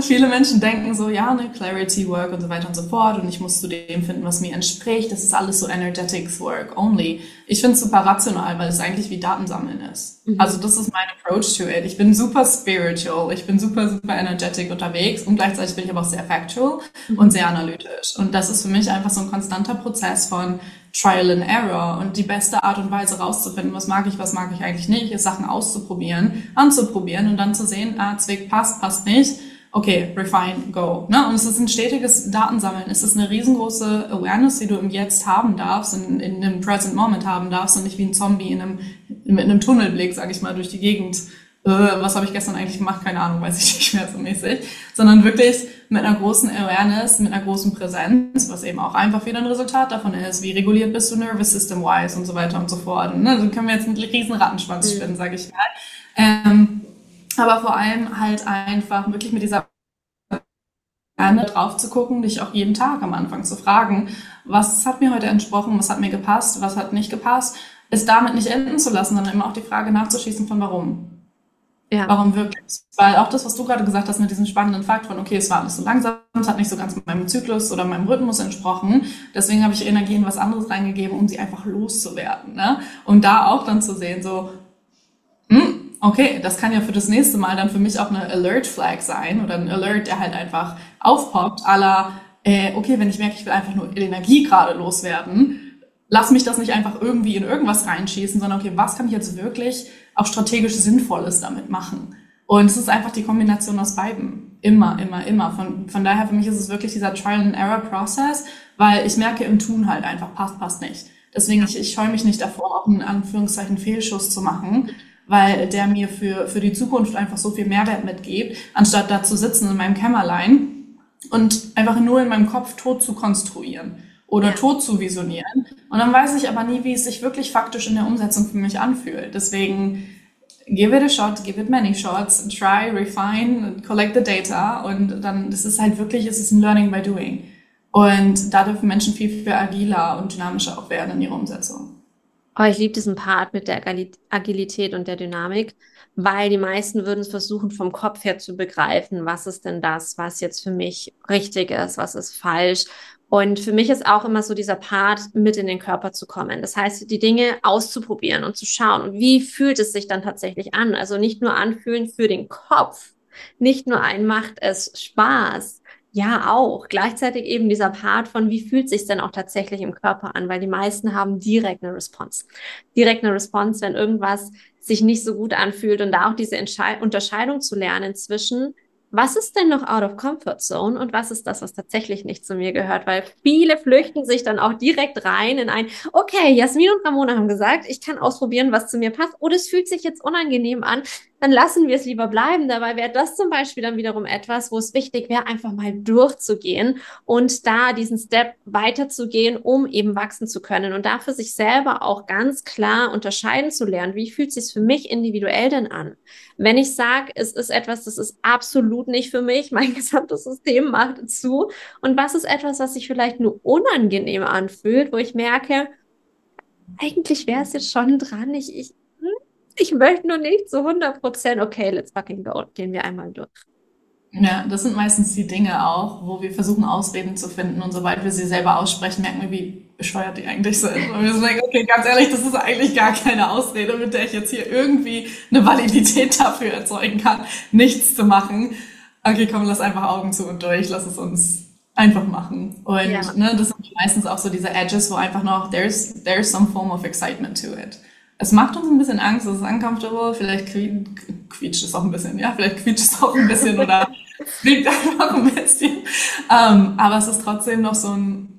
Speaker 2: viele Menschen denken so, ja, ne, Clarity Work und so weiter und so fort und ich muss zu dem finden, was mir entspricht. Das ist alles so Energetics Work only. Ich finde es super rational, weil es eigentlich wie Datensammeln ist. Also das ist mein Approach to it. Ich bin super spiritual, ich bin super, super energetic unterwegs und gleichzeitig bin ich aber auch sehr factual und sehr analytisch. Und das ist für mich einfach so ein konstanter Prozess von Trial and Error und die beste Art und Weise rauszufinden, was mag ich eigentlich nicht, ist Sachen auszuprobieren, anzuprobieren und dann zu sehen, Zwick passt nicht, okay, refine, go. Ne? Und es ist ein stetiges Datensammeln, es ist eine riesengroße Awareness, die du im Jetzt haben darfst, in einem Present Moment haben darfst und nicht wie ein Zombie mit einem Tunnelblick, sag ich mal, durch die Gegend. Was habe ich gestern eigentlich gemacht? Keine Ahnung, weiß ich nicht mehr so mäßig. Sondern wirklich mit einer großen Awareness, mit einer großen Präsenz, was eben auch einfach wieder ein Resultat davon ist. Wie reguliert bist du nervous system-wise und so weiter und so fort. Und, ne, so können wir jetzt einen riesen Rattenschwanz spinnen, sage ich mal. Aber vor allem halt einfach wirklich mit dieser drauf zu gucken, dich auch jeden Tag am Anfang zu fragen, was hat mir heute entsprochen, was hat mir gepasst, was hat nicht gepasst, es damit nicht enden zu lassen, sondern immer auch die Frage nachzuschießen von warum. Ja. Warum wirklich? Weil auch das, was du gerade gesagt hast mit diesem spannenden Fakt von, okay, es war alles so langsam, es hat nicht so ganz meinem Zyklus oder meinem Rhythmus entsprochen, deswegen habe ich Energie in was anderes reingegeben, um sie einfach loszuwerden. Ne? Und da auch dann zu sehen, so, okay, das kann ja für das nächste Mal dann für mich auch eine Alert-Flag sein oder ein Alert, der halt einfach aufpoppt, à la, okay, wenn ich merke, ich will einfach nur Energie gerade loswerden, lass mich das nicht einfach irgendwie in irgendwas reinschießen, sondern okay, was kann ich jetzt wirklich auch strategisch Sinnvolles damit machen? Und es ist einfach die Kombination aus beiden. Immer. Von daher, für mich ist es wirklich dieser Trial-and-Error-Prozess, weil ich merke im Tun halt einfach, passt nicht. Deswegen, ich scheue mich nicht davor, auch einen Anführungszeichen Fehlschuss zu machen, weil der mir für die Zukunft einfach so viel Mehrwert mitgibt, anstatt da zu sitzen in meinem Kämmerlein und einfach nur in meinem Kopf tot zu konstruieren oder tot zu visionieren. Und dann weiß ich aber nie, wie es sich wirklich faktisch in der Umsetzung für mich anfühlt. Deswegen, give it a shot, give it many shots, try, refine, collect the data und dann, das ist halt wirklich, es ist ein Learning by Doing. Und da dürfen Menschen viel agiler und dynamischer auch werden in ihrer Umsetzung.
Speaker 1: Oh, ich liebe diesen Part mit der Agilität und der Dynamik, weil die meisten würden es versuchen, vom Kopf her zu begreifen, was ist denn das, was jetzt für mich richtig ist, was ist falsch. Und für mich ist auch immer so dieser Part, mit in den Körper zu kommen. Das heißt, die Dinge auszuprobieren und zu schauen, wie fühlt es sich dann tatsächlich an. Also nicht nur anfühlen für den Kopf, nicht nur macht es Spaß. Ja, auch. Gleichzeitig eben dieser Part von, wie fühlt sich denn auch tatsächlich im Körper an? Weil die meisten haben direkt eine Response. Direkt eine Response, wenn irgendwas sich nicht so gut anfühlt und da auch diese Unterscheidung zu lernen zwischen, was ist denn noch out of comfort zone und was ist das, was tatsächlich nicht zu mir gehört? Weil viele flüchten sich dann auch direkt rein in ein, okay, Jasmin und Ramona haben gesagt, ich kann ausprobieren, was zu mir passt. Oder es fühlt sich jetzt unangenehm an, dann lassen wir es lieber bleiben. Dabei wäre das zum Beispiel dann wiederum etwas, wo es wichtig wäre, einfach mal durchzugehen und da diesen Step weiterzugehen, um eben wachsen zu können und dafür sich selber auch ganz klar unterscheiden zu lernen. Wie fühlt es sich für mich individuell denn an? Wenn ich sage, es ist etwas, das ist absolut nicht für mich, mein gesamtes System macht zu. Und was ist etwas, was sich vielleicht nur unangenehm anfühlt, wo ich merke, eigentlich wäre es jetzt schon dran, ich möchte nur nicht zu 100%, okay, let's fucking go, gehen wir einmal durch.
Speaker 2: Ja, das sind meistens die Dinge auch, wo wir versuchen, Ausreden zu finden und sobald wir sie selber aussprechen, merken wir, wie bescheuert die eigentlich sind. Und wir sagen, okay, ganz ehrlich, das ist eigentlich gar keine Ausrede, mit der ich jetzt hier irgendwie eine Validität dafür erzeugen kann, nichts zu machen. Okay, komm, lass einfach Augen zu und durch, lass es uns einfach machen. Und ne, das sind meistens auch so diese Edges, wo einfach noch, there's some form of excitement to it. Es macht uns ein bisschen Angst, es ist uncomfortable, vielleicht quietscht es auch ein bisschen, ja, vielleicht quietscht es auch ein bisschen oder fliegt einfach ein bisschen. Aber es ist trotzdem noch so ein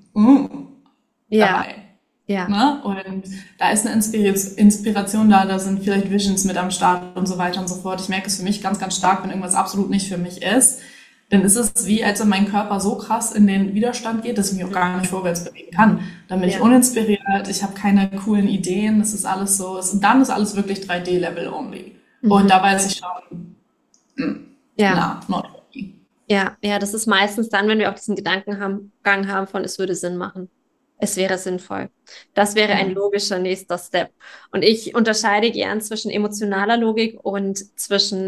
Speaker 2: dabei.
Speaker 1: Ja.
Speaker 2: Ne? Und da ist eine Inspiration da sind vielleicht Visions mit am Start und so weiter und so fort. Ich merke es für mich ganz, ganz stark, wenn irgendwas absolut nicht für mich ist. Dann ist es wie, als wenn mein Körper so krass in den Widerstand geht, dass ich mich auch gar nicht vorwärts bewegen kann. Dann bin ich uninspiriert, ich habe keine coolen Ideen, das ist alles so, dann ist alles wirklich 3D-Level only. Und da weiß ich schon, not for me.
Speaker 1: Ja, das ist meistens dann, wenn wir auch diesen Gedankengang haben von, es würde Sinn machen. Es wäre sinnvoll. Das wäre ein logischer nächster Step. Und ich unterscheide gern zwischen emotionaler Logik und zwischen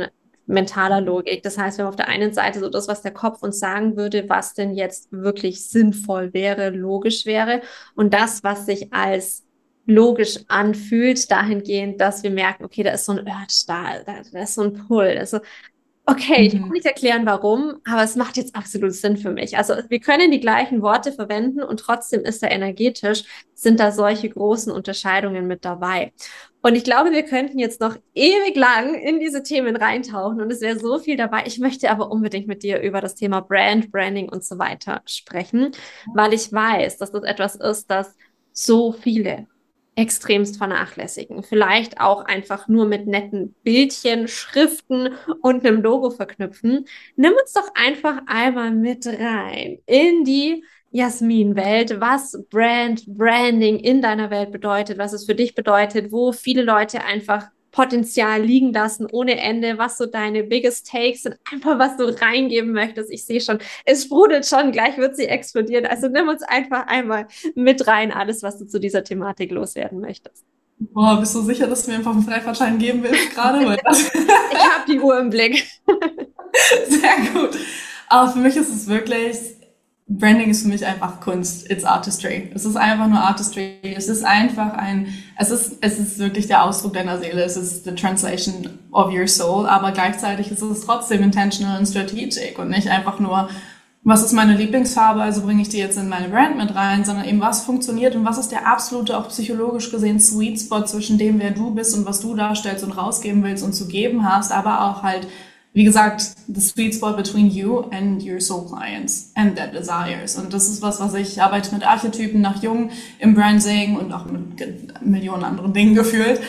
Speaker 1: mentaler Logik. Das heißt, wir haben auf der einen Seite so das, was der Kopf uns sagen würde, was denn jetzt wirklich sinnvoll wäre, logisch wäre, und das, was sich als logisch anfühlt, dahingehend, dass wir merken, okay, da ist so ein Urge da ist so ein Pull. Also, okay, ich kann nicht erklären, warum, aber es macht jetzt absolut Sinn für mich. Also wir können die gleichen Worte verwenden und trotzdem ist da energetisch, sind da solche großen Unterscheidungen mit dabei. Und ich glaube, wir könnten jetzt noch ewig lang in diese Themen reintauchen und es wäre so viel dabei. Ich möchte aber unbedingt mit dir über das Thema Branding und so weiter sprechen, weil ich weiß, dass das etwas ist, das so viele extremst vernachlässigen. Vielleicht auch einfach nur mit netten Bildchen, Schriften und einem Logo verknüpfen. Nimm uns doch einfach einmal mit rein in die Jasmin-Welt, was Branding in deiner Welt bedeutet, was es für dich bedeutet, wo viele Leute einfach Potenzial liegen lassen ohne Ende, was so deine biggest takes sind, einfach was du reingeben möchtest. Ich sehe schon, es sprudelt schon, gleich wird sie explodieren. Also nimm uns einfach einmal mit rein, alles, was du zu dieser Thematik loswerden möchtest.
Speaker 2: Boah, bist du sicher, dass du mir einfach einen Freifahrtschein geben willst gerade?
Speaker 1: Ich habe die Uhr im Blick.
Speaker 2: Sehr gut. Aber für mich ist es wirklich, Branding ist für mich einfach Kunst. It's artistry. Es ist einfach nur artistry. Es ist einfach es ist wirklich der Ausdruck deiner Seele. Es ist the translation of your soul. Aber gleichzeitig ist es trotzdem intentional und strategic und nicht einfach nur, was ist meine Lieblingsfarbe, also bringe ich die jetzt in meine Brand mit rein, sondern eben was funktioniert und was ist der absolute, auch psychologisch gesehen, Sweet Spot zwischen dem, wer du bist und was du darstellst und rausgeben willst und zu geben hast, aber auch halt, wie gesagt, the sweet spot between you and your soul clients and their desires. Und das ist was ich arbeite mit Archetypen nach Jung im Branding und auch mit Millionen anderen Dingen gefühlt.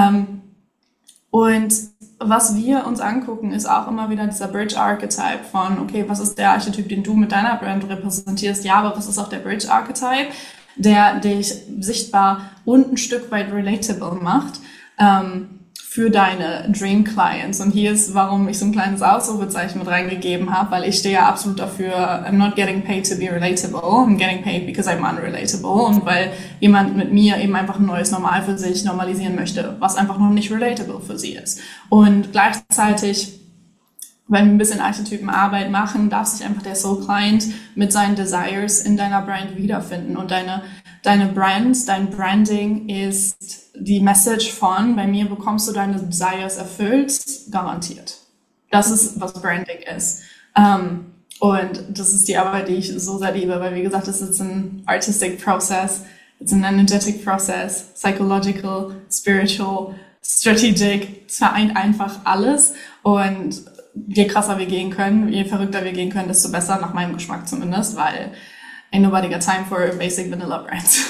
Speaker 2: Und was wir uns angucken, ist auch immer wieder dieser Bridge Archetype von, okay, was ist der Archetyp, den du mit deiner Brand repräsentierst? Ja, aber was ist auch der Bridge Archetype, der dich sichtbar und ein Stück weit relatable macht, für deine Dream Clients. Und hier ist, warum ich so ein kleines Ausrufezeichen mit reingegeben habe, weil ich stehe ja absolut dafür, I'm not getting paid to be relatable, I'm getting paid because I'm unrelatable. Und weil jemand mit mir eben einfach ein neues Normal für sich normalisieren möchte, was einfach noch nicht relatable für sie ist. Und gleichzeitig, wenn wir ein bisschen Archetypenarbeit machen, darf sich einfach der Soul Client mit seinen Desires in deiner Brand wiederfinden. Und deine Brand, dein Branding ist die Message von, bei mir bekommst du deine Desires erfüllt, garantiert. Das ist, was Branding ist. Und das ist die Arbeit, die ich so sehr liebe, weil wie gesagt, es ist ein artistic process, it's an energetic process, psychological, spiritual, strategic, es vereint einfach alles. Und je krasser wir gehen können, je verrückter wir gehen können, desto besser, nach meinem Geschmack zumindest, weil ain't nobody got time for basic vanilla brands.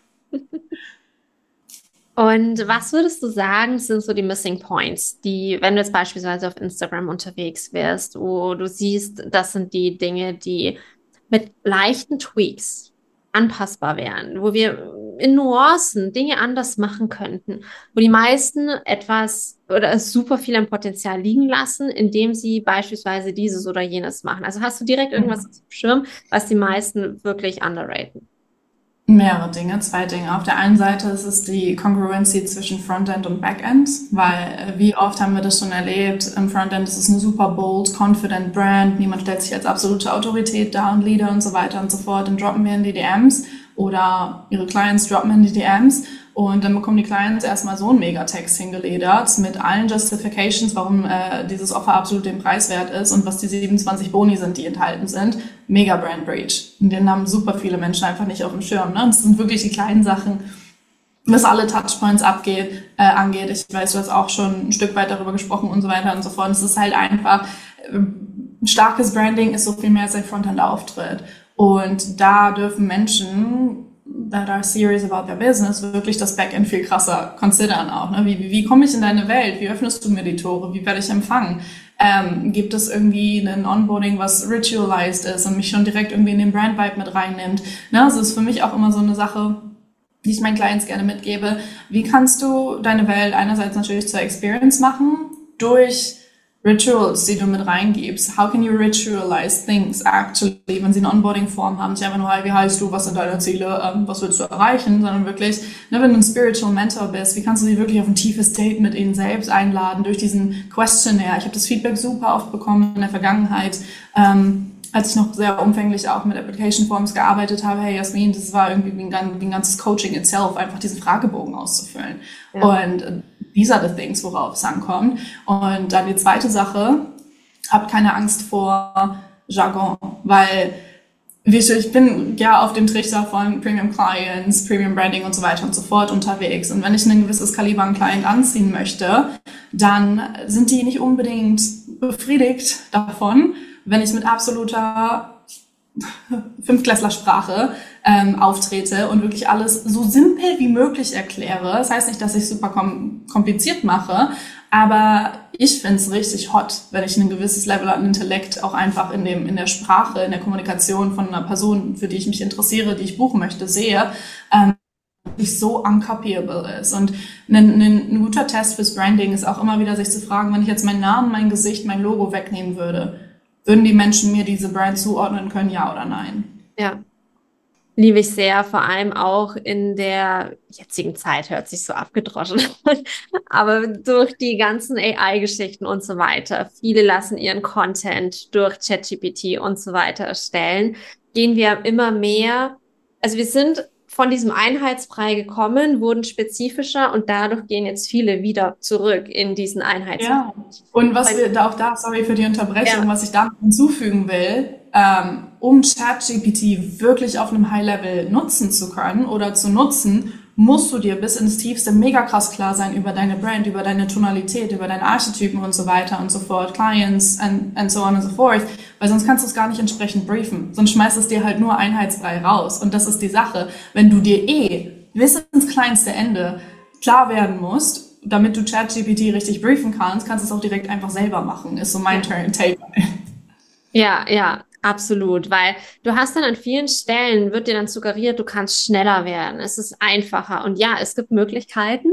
Speaker 1: Und was würdest du sagen, sind so die Missing Points, die, wenn du jetzt beispielsweise auf Instagram unterwegs wärst, wo du siehst, das sind die Dinge, die mit leichten Tweaks anpassbar wären, wo wir in Nuancen Dinge anders machen könnten, wo die meisten etwas oder super viel an Potenzial liegen lassen, indem sie beispielsweise dieses oder jenes machen. Also hast du direkt irgendwas auf dem Schirm, was die meisten wirklich underraten?
Speaker 2: Mehrere Dinge, zwei Dinge. Auf der einen Seite ist es die Congruency zwischen Frontend und Backend, weil wie oft haben wir das schon erlebt, im Frontend ist es eine super bold, confident Brand, niemand stellt sich als absolute Autorität dar und Leader und so weiter und so fort, dann droppen wir in die DMs oder ihre Clients droppen in die DMs und dann bekommen die Clients erstmal so einen Megatext hingeledert mit allen Justifications, warum dieses Offer absolut den Preis wert ist und was die 27 Boni sind, die enthalten sind. Mega Brand Breach. Und den haben super viele Menschen einfach nicht auf dem Schirm. Ne? Und das sind wirklich die kleinen Sachen, was alle Touchpoints angeht. Ich weiß, du hast auch schon ein Stück weit darüber gesprochen und so weiter und so fort. Und es ist halt einfach, starkes Branding ist so viel mehr als ein Frontend-Auftritt. Und da dürfen Menschen that are serious about their business wirklich das Backend viel krasser considern auch. Ne? Wie komme ich in deine Welt? Wie öffnest du mir die Tore? Wie werde ich empfangen? Gibt es irgendwie ein Onboarding, was ritualized ist und mich schon direkt irgendwie in den Brand-Vibe mit reinnimmt? Ne? Das ist für mich auch immer so eine Sache, die ich meinen Clients gerne mitgebe. Wie kannst du deine Welt einerseits natürlich zur Experience machen, durch Rituals, die du mit reingibst. How can you ritualize things actually, wenn sie eine Onboarding-Form haben? Nicht einfach nur, hey, wie heißt du, was sind deine Ziele, was willst du erreichen, sondern wirklich, ne, wenn du ein Spiritual Mentor bist, wie kannst du sie wirklich auf ein tiefes Date mit ihnen selbst einladen durch diesen Questionnaire? Ich habe das Feedback super oft bekommen in der Vergangenheit, als ich noch sehr umfänglich auch mit Application Forms gearbeitet habe. Hey Jasmin, das war irgendwie wie ein ganzes Coaching itself, einfach diesen Fragebogen auszufüllen. Ja. Und these are the things, worauf es ankommt. Und dann die zweite Sache, habt keine Angst vor Jargon, weil ich bin ja auf dem Trichter von Premium Clients, Premium Branding und so weiter und so fort unterwegs. Und wenn ich ein gewisses Kaliber an Client anziehen möchte, dann sind die nicht unbedingt befriedigt davon, wenn ich mit absoluter Fünftklässlersprache auftrete und wirklich alles so simpel wie möglich erkläre. Das heißt nicht, dass ich es super kompliziert mache, aber ich finde es richtig hot, wenn ich ein gewisses Level an Intellekt auch einfach in der Sprache, in der Kommunikation von einer Person, für die ich mich interessiere, die ich buchen möchte, sehe, so uncopyable ist. Und ein guter Test fürs Branding ist auch immer wieder, sich zu fragen, wenn ich jetzt meinen Namen, mein Gesicht, mein Logo wegnehmen würde, würden die Menschen mir diese Brand zuordnen können, ja oder nein?
Speaker 1: Ja, liebe ich sehr, vor allem auch in der jetzigen Zeit, hört sich so abgedroschen an, aber durch die ganzen AI-Geschichten und so weiter, viele lassen ihren Content durch ChatGPT und so weiter erstellen, gehen wir immer mehr, also wir sind von diesem Einheitsbrei gekommen, wurden spezifischer und dadurch gehen jetzt viele wieder zurück in diesen Einheitsbrei.
Speaker 2: Ja, und was wir da auch sorry für die Unterbrechung, was ich da hinzufügen will, um ChatGPT wirklich auf einem High-Level nutzen zu können oder zu nutzen, musst du dir bis ins Tiefste mega krass klar sein über deine Brand, über deine Tonalität, über deine Archetypen und so weiter und so fort, Clients and so on and so forth, weil sonst kannst du es gar nicht entsprechend briefen. Sonst schmeißt es dir halt nur einheitsfrei raus. Und das ist die Sache. Wenn du dir bis ins kleinste Ende klar werden musst, damit du ChatGPT richtig briefen kannst du es auch direkt einfach selber machen, ist so mein Take.
Speaker 1: Ja, absolut, weil du hast dann an vielen Stellen, wird dir dann suggeriert, du kannst schneller werden, es ist einfacher. Und ja, es gibt Möglichkeiten,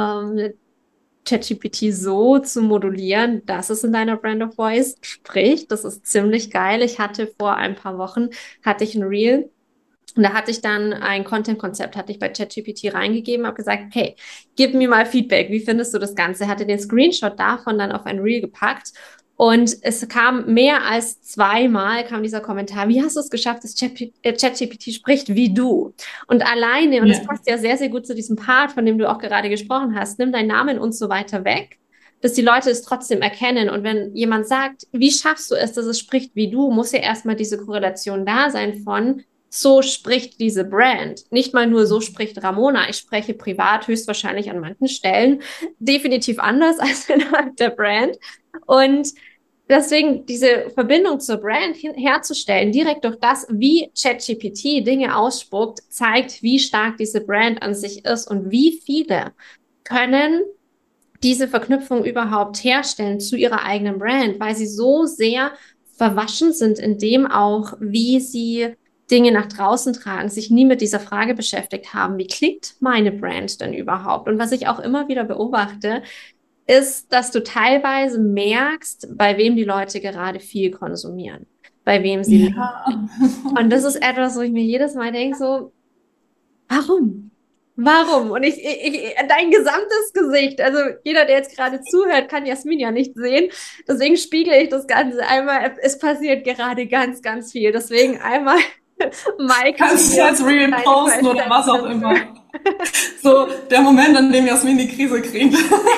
Speaker 1: ChatGPT so zu modulieren, dass es in deiner Brand of Voice spricht. Das ist ziemlich geil. Ich hatte vor ein paar Wochen, ein Reel, und da hatte ich dann ein Content-Konzept, hatte ich bei ChatGPT reingegeben, habe gesagt, hey, gib mir mal Feedback, wie findest du das Ganze? Hatte den Screenshot davon dann auf ein Reel gepackt und es kam mehr als zweimal dieser Kommentar, wie hast du es geschafft, dass ChatGPT spricht wie du? Und alleine, und das passt ja sehr, sehr gut zu diesem Part, von dem du auch gerade gesprochen hast, nimm deinen Namen und so weiter weg, dass die Leute es trotzdem erkennen. Und wenn jemand sagt, wie schaffst du es, dass es spricht wie du, muss ja erstmal diese Korrelation da sein von, so spricht diese Brand. Nicht mal nur so spricht Ramona. Ich spreche privat höchstwahrscheinlich an manchen Stellen definitiv anders als innerhalb der Brand. Und deswegen diese Verbindung zur Brand herzustellen, direkt durch das, wie ChatGPT Dinge ausspuckt, zeigt, wie stark diese Brand an sich ist und wie viele können diese Verknüpfung überhaupt herstellen zu ihrer eigenen Brand, weil sie so sehr verwaschen sind in dem auch, wie sie Dinge nach draußen tragen, sich nie mit dieser Frage beschäftigt haben, wie klingt meine Brand denn überhaupt? Und was ich auch immer wieder beobachte, ist, dass du teilweise merkst, bei wem die Leute gerade viel konsumieren, bei wem sie leben. Und das ist etwas, wo ich mir jedes Mal denke, so, warum? Warum? Und dein gesamtes Gesicht, also jeder, der jetzt gerade zuhört, kann Jasmin ja nicht sehen. Deswegen spiegele ich das Ganze einmal. Es passiert gerade ganz, ganz viel. Deswegen einmal, Mike.
Speaker 2: Kannst du jetzt reposten oder was auch immer. So, der Moment, an dem Jasmin die Krise kriegt.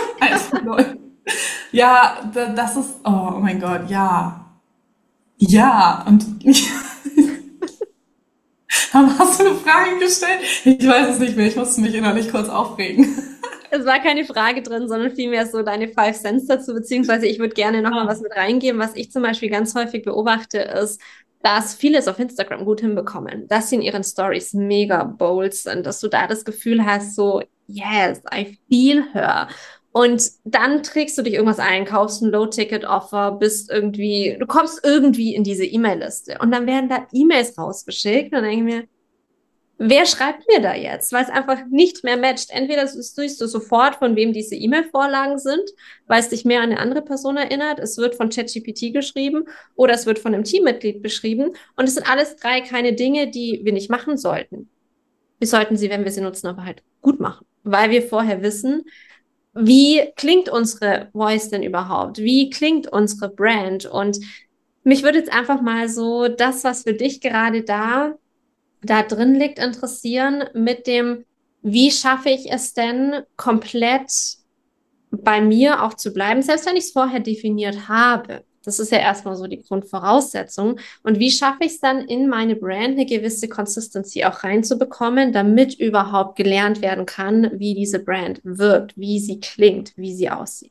Speaker 2: Ja, das ist, oh mein Gott, ja. Ja, und hast du eine Frage gestellt? Ich weiß es nicht mehr, ich musste mich innerlich kurz aufregen.
Speaker 1: Es war keine Frage drin, sondern vielmehr so deine 5 Cents dazu, beziehungsweise ich würde gerne nochmal was mit reingeben. Was ich zum Beispiel ganz häufig beobachte, ist, dass viele es auf Instagram gut hinbekommen, dass sie in ihren Stories mega bold sind, dass du da das Gefühl hast, so, yes, I feel her. Und dann trägst du dich irgendwas ein, kaufst ein Low-Ticket-Offer, du kommst irgendwie in diese E-Mail-Liste und dann werden da E-Mails rausgeschickt und dann denke ich mir, wer schreibt mir da jetzt? Weil es einfach nicht mehr matcht. Entweder siehst du sofort, von wem diese E-Mail-Vorlagen sind, weil es dich mehr an eine andere Person erinnert. Es wird von ChatGPT geschrieben oder es wird von einem Teammitglied beschrieben. Und es sind alles drei keine Dinge, die wir nicht machen sollten. Wir sollten sie, wenn wir sie nutzen, aber halt gut machen, weil wir vorher wissen, wie klingt unsere Voice denn überhaupt? Wie klingt unsere Brand? Und mich würde jetzt einfach mal so das, was für dich gerade da drin liegt, interessieren mit dem, wie schaffe ich es denn komplett bei mir auch zu bleiben, selbst wenn ich es vorher definiert habe. Das ist ja erstmal so die Grundvoraussetzung. Und wie schaffe ich es dann in meine Brand eine gewisse Consistency auch reinzubekommen, damit überhaupt gelernt werden kann, wie diese Brand wirkt, wie sie klingt, wie sie aussieht.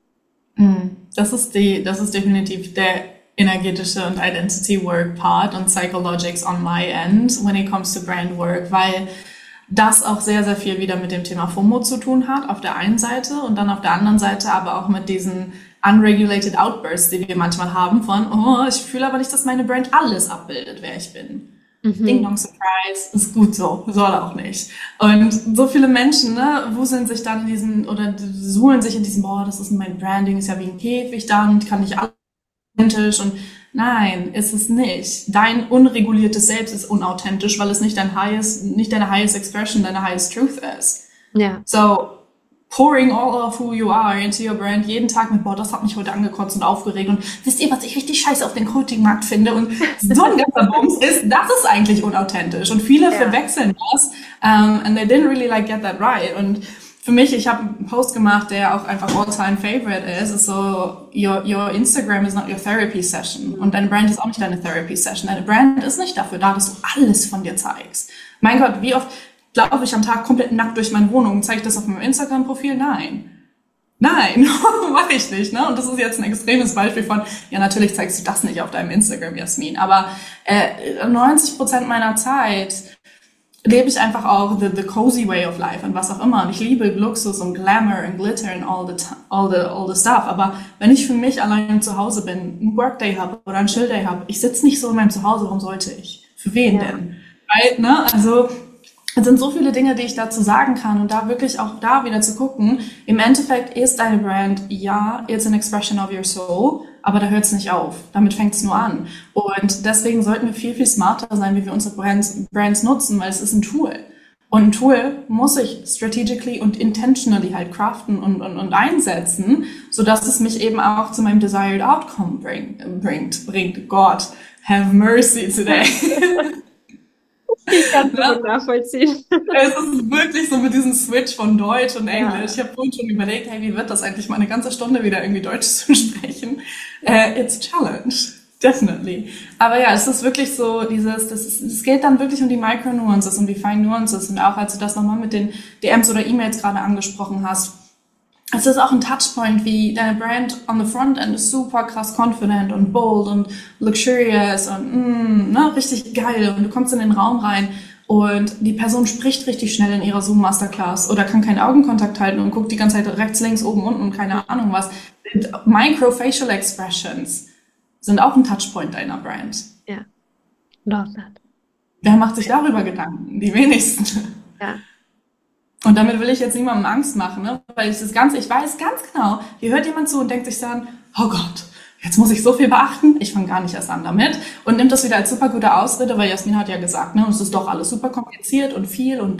Speaker 2: Das ist definitiv der energetische und Identity Work Part und Psychologics on my end when it comes to brand work, weil das auch sehr, sehr viel wieder mit dem Thema FOMO zu tun hat, auf der einen Seite und dann auf der anderen Seite aber auch mit diesen unregulated Outbursts, die wir manchmal haben von, oh, ich fühle aber nicht, dass meine Brand alles abbildet, wer ich bin. Ding Dong Surprise, ist gut so, soll auch nicht. Und so viele Menschen, ne, wuseln sich dann in diesen, oder suhlen sich in diesem, boah, das ist mein Branding, ist ja wie ein Käfig dann, kann nicht authentisch und nein, ist es nicht. Dein unreguliertes Selbst ist unauthentisch, weil es nicht deine highest expression, deine highest truth ist.
Speaker 1: Ja.
Speaker 2: So, pouring all of who you are into your brand jeden Tag mit, boah, das hat mich heute angekotzt und aufgeregt und wisst ihr, was ich richtig scheiße auf den Coaching-Markt finde und so ein ganzer Bums ist, das ist eigentlich unauthentisch und viele verwechseln das and they didn't really like get that right und für mich, ich habe einen Post gemacht, der auch einfach all-time favorite ist so, your Instagram is not your therapy session und deine Brand ist auch nicht deine therapy session, deine Brand ist nicht dafür da, dass du alles von dir zeigst. Mein Gott, wie oft laufe ich am Tag komplett nackt durch meine Wohnung und zeige das auf meinem Instagram-Profil? Nein, mache ich nicht, ne? Und das ist jetzt ein extremes Beispiel von, ja, natürlich zeigst du das nicht auf deinem Instagram, Jasmin, aber 90% meiner Zeit lebe ich einfach auch the cozy way of life und was auch immer. Und ich liebe Luxus und Glamour und Glitter und all the stuff. Aber wenn ich für mich allein zu Hause bin, ein Workday habe oder ein Chill-Day habe, ich sitze nicht so in meinem Zuhause, warum sollte ich? Für wen denn? Right, ne? Also, es sind so viele Dinge, die ich dazu sagen kann und da wirklich auch da wieder zu gucken. Im Endeffekt ist deine Brand, ja, it's an expression of your soul, aber da hört es nicht auf. Damit fängt es nur an. Und deswegen sollten wir viel, viel smarter sein, wie wir unsere Brands nutzen, weil es ist ein Tool. Und ein Tool muss ich strategically und intentionally halt craften und einsetzen, sodass es mich eben auch zu meinem desired outcome bringt. God, have mercy today.
Speaker 1: Ich kann das nachvollziehen.
Speaker 2: Es ist wirklich so mit diesem Switch von Deutsch und Englisch. Ich habe vorhin schon überlegt, hey, wie wird das eigentlich mal eine ganze Stunde wieder irgendwie Deutsch zu sprechen? It's a challenge, definitely. Aber ja, es ist wirklich so es geht dann wirklich um die Micro-Nuances und die Fine-Nuances und auch als du das nochmal mit den DMs oder E-Mails gerade angesprochen hast, es ist auch ein Touchpoint, wie deine Brand on the front end ist super krass confident und bold und luxurious und richtig geil und du kommst in den Raum rein und die Person spricht richtig schnell in ihrer Zoom Masterclass oder kann keinen Augenkontakt halten und guckt die ganze Zeit rechts, links, oben, unten und keine Ahnung was. Micro-Facial Expressions sind auch ein Touchpoint deiner Brand.
Speaker 1: Ja, love that.
Speaker 2: Wer macht sich darüber Gedanken? Die wenigsten.
Speaker 1: Ja.
Speaker 2: Und damit will ich jetzt niemandem Angst machen, ne? Weil ich weiß ganz genau, hier hört jemand zu und denkt sich dann, oh Gott, jetzt muss ich so viel beachten, ich fange gar nicht erst an damit und nimmt das wieder als super gute Ausrede, weil Jasmin hat ja gesagt, ne, es ist doch alles super kompliziert und viel und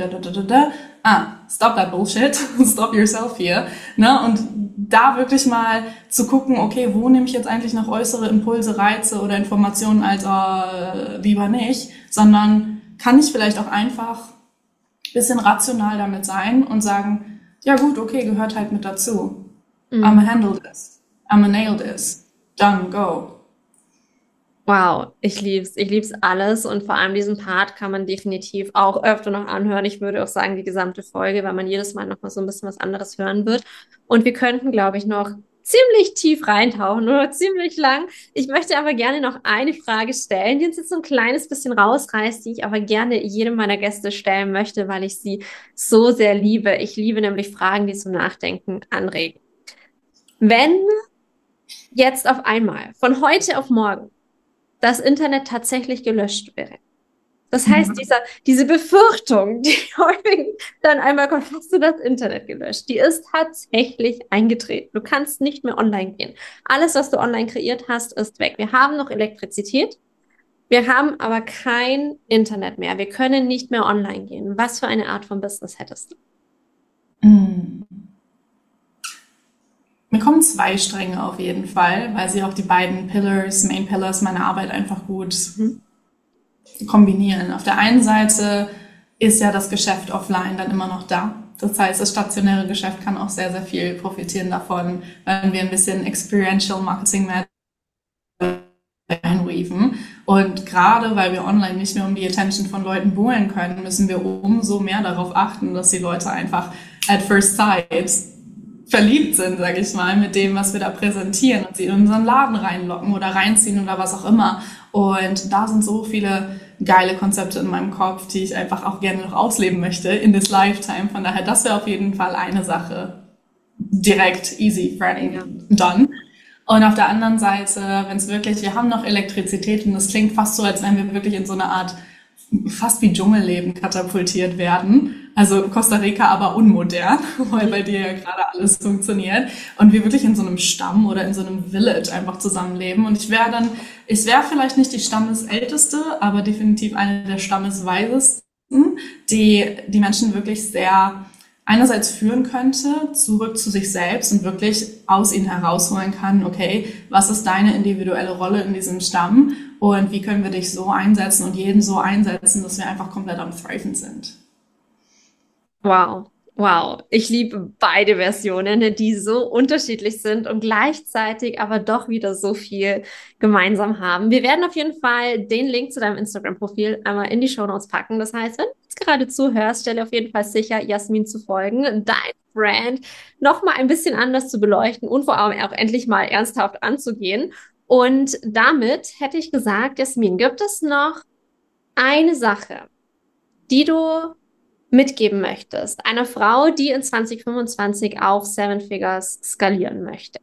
Speaker 2: stop that bullshit, stop yourself here, ne? Und da wirklich mal zu gucken, okay, wo nehme ich jetzt eigentlich noch äußere Impulse, Reize oder Informationen als lieber nicht, sondern kann ich vielleicht auch einfach bisschen rational damit sein und sagen, ja gut, okay, gehört halt mit dazu. I'ma handle this. I'ma nail this. Done, go.
Speaker 1: Wow, ich lieb's. Ich lieb's alles und vor allem diesen Part kann man definitiv auch öfter noch anhören. Ich würde auch sagen, die gesamte Folge, weil man jedes Mal noch mal so ein bisschen was anderes hören wird. Und wir könnten, glaube ich, noch ziemlich tief reintauchen oder ziemlich lang. Ich möchte aber gerne noch eine Frage stellen, die uns jetzt so ein kleines bisschen rausreißt, die ich aber gerne jedem meiner Gäste stellen möchte, weil ich sie so sehr liebe. Ich liebe nämlich Fragen, die zum Nachdenken anregen. Wenn jetzt auf einmal, von heute auf morgen, das Internet tatsächlich gelöscht wäre, Das heißt, diese Befürchtung, die häufig dann einmal kommt, hast du das Internet gelöscht, die ist tatsächlich eingetreten. Du kannst nicht mehr online gehen. Alles, was du online kreiert hast, ist weg. Wir haben noch Elektrizität, wir haben aber kein Internet mehr. Wir können nicht mehr online gehen. Was für eine Art von Business hättest du?
Speaker 2: Mm. Mir kommen zwei Stränge auf jeden Fall, weil sie auch die beiden Main Pillars meiner Arbeit einfach gut kombinieren. Auf der einen Seite ist ja das Geschäft offline dann immer noch da. Das heißt, das stationäre Geschäft kann auch sehr, sehr viel profitieren davon, wenn wir ein bisschen Experiential Marketing mehr einweaven. Und gerade weil wir online nicht mehr um die Attention von Leuten buhlen können, müssen wir umso mehr darauf achten, dass die Leute einfach at first sight verliebt sind, sage ich mal, mit dem, was wir da präsentieren und sie in unseren Laden reinlocken oder reinziehen oder was auch immer. Und da sind so viele geile Konzepte in meinem Kopf, die ich einfach auch gerne noch ausleben möchte in this lifetime. Von daher, das wäre auf jeden Fall eine Sache. Direkt, easy, Friday, done. Und auf der anderen Seite, wenn es wirklich, wir haben noch Elektrizität und es klingt fast so, als wenn wir wirklich in so eine Art fast wie Dschungelleben katapultiert werden. Also Costa Rica aber unmodern, weil bei dir ja gerade alles funktioniert. Und wir wirklich in so einem Stamm oder in so einem Village einfach zusammenleben. Und ich wäre vielleicht nicht die Stammesälteste, aber definitiv eine der Stammesweisesten, die Menschen wirklich sehr einerseits führen könnte, zurück zu sich selbst und wirklich aus ihnen herausholen kann, okay, was ist deine individuelle Rolle in diesem Stamm und wie können wir dich so einsetzen und jeden so einsetzen, dass wir einfach komplett am Thriven sind.
Speaker 1: Wow, wow. Ich liebe beide Versionen, die so unterschiedlich sind und gleichzeitig aber doch wieder so viel gemeinsam haben. Wir werden auf jeden Fall den Link zu deinem Instagram-Profil einmal in die Shownotes packen. Das heißt, wenn du jetzt gerade zuhörst, stelle auf jeden Fall sicher, Jasmin zu folgen, dein Brand noch mal ein bisschen anders zu beleuchten und vor allem auch endlich mal ernsthaft anzugehen. Und damit hätte ich gesagt, Jasmin, gibt es noch eine Sache, die du mitgeben möchtest? Einer Frau, die in 2025 auch Seven Figures skalieren möchte.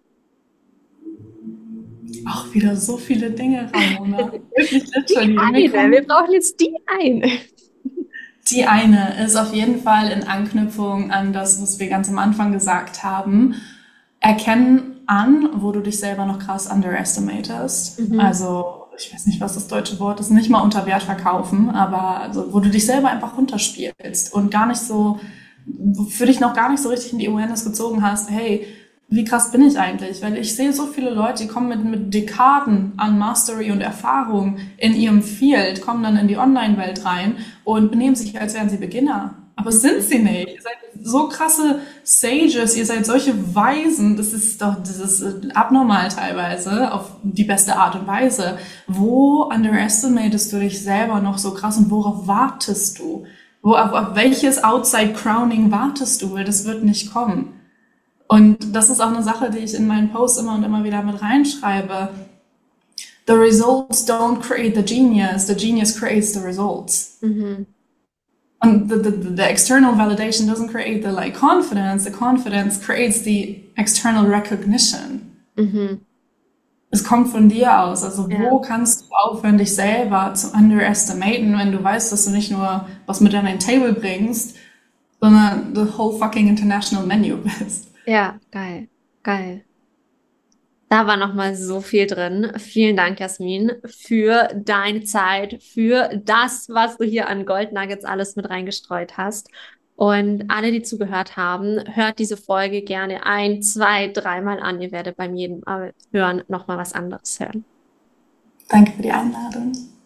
Speaker 2: Auch wieder so viele Dinge, Ramona. Wirklich
Speaker 1: Die eine, wir brauchen jetzt die eine.
Speaker 2: Die eine ist auf jeden Fall in Anknüpfung an das, was wir ganz am Anfang gesagt haben. Erkennen an, wo du dich selber noch krass underestimatest. Also, ich weiß nicht, was das deutsche Wort ist, nicht mal unter Wert verkaufen, aber also, wo du dich selber einfach runterspielst und gar nicht so, für dich noch gar nicht so richtig in die Awareness gezogen hast, hey, wie krass bin ich eigentlich? Weil ich sehe so viele Leute, die kommen mit Dekaden an Mastery und Erfahrung in ihrem Field, kommen dann in die Online-Welt rein und benehmen sich, als wären sie Beginner. Aber es sind sie nicht. Ihr seid so krasse Sages, ihr seid solche Weisen, das ist abnormal teilweise, auf die beste Art und Weise. Wo underestimatest du dich selber noch so krass und worauf wartest du? Auf welches Outside Crowning wartest du? Weil das wird nicht kommen. Und das ist auch eine Sache, die ich in meinen Posts immer und immer wieder mit reinschreibe. The results don't create the genius creates the results. And the external validation doesn't create the confidence, the confidence creates the external recognition. Es kommt von dir aus. Also wo kannst du aufhören, dich selber zu underestimaten, wenn du weißt, dass du nicht nur was mit an dein Table bringst, sondern the whole fucking international menu bist.
Speaker 1: Ja, geil, geil. Da war noch mal so viel drin. Vielen Dank, Jasmin, für deine Zeit, für das, was du hier an Gold Nuggets alles mit reingestreut hast. Und alle, die zugehört haben, hört diese Folge gerne ein, zwei, dreimal an. Ihr werdet beim jedem Hören noch mal was anderes hören.
Speaker 2: Danke für die Einladung.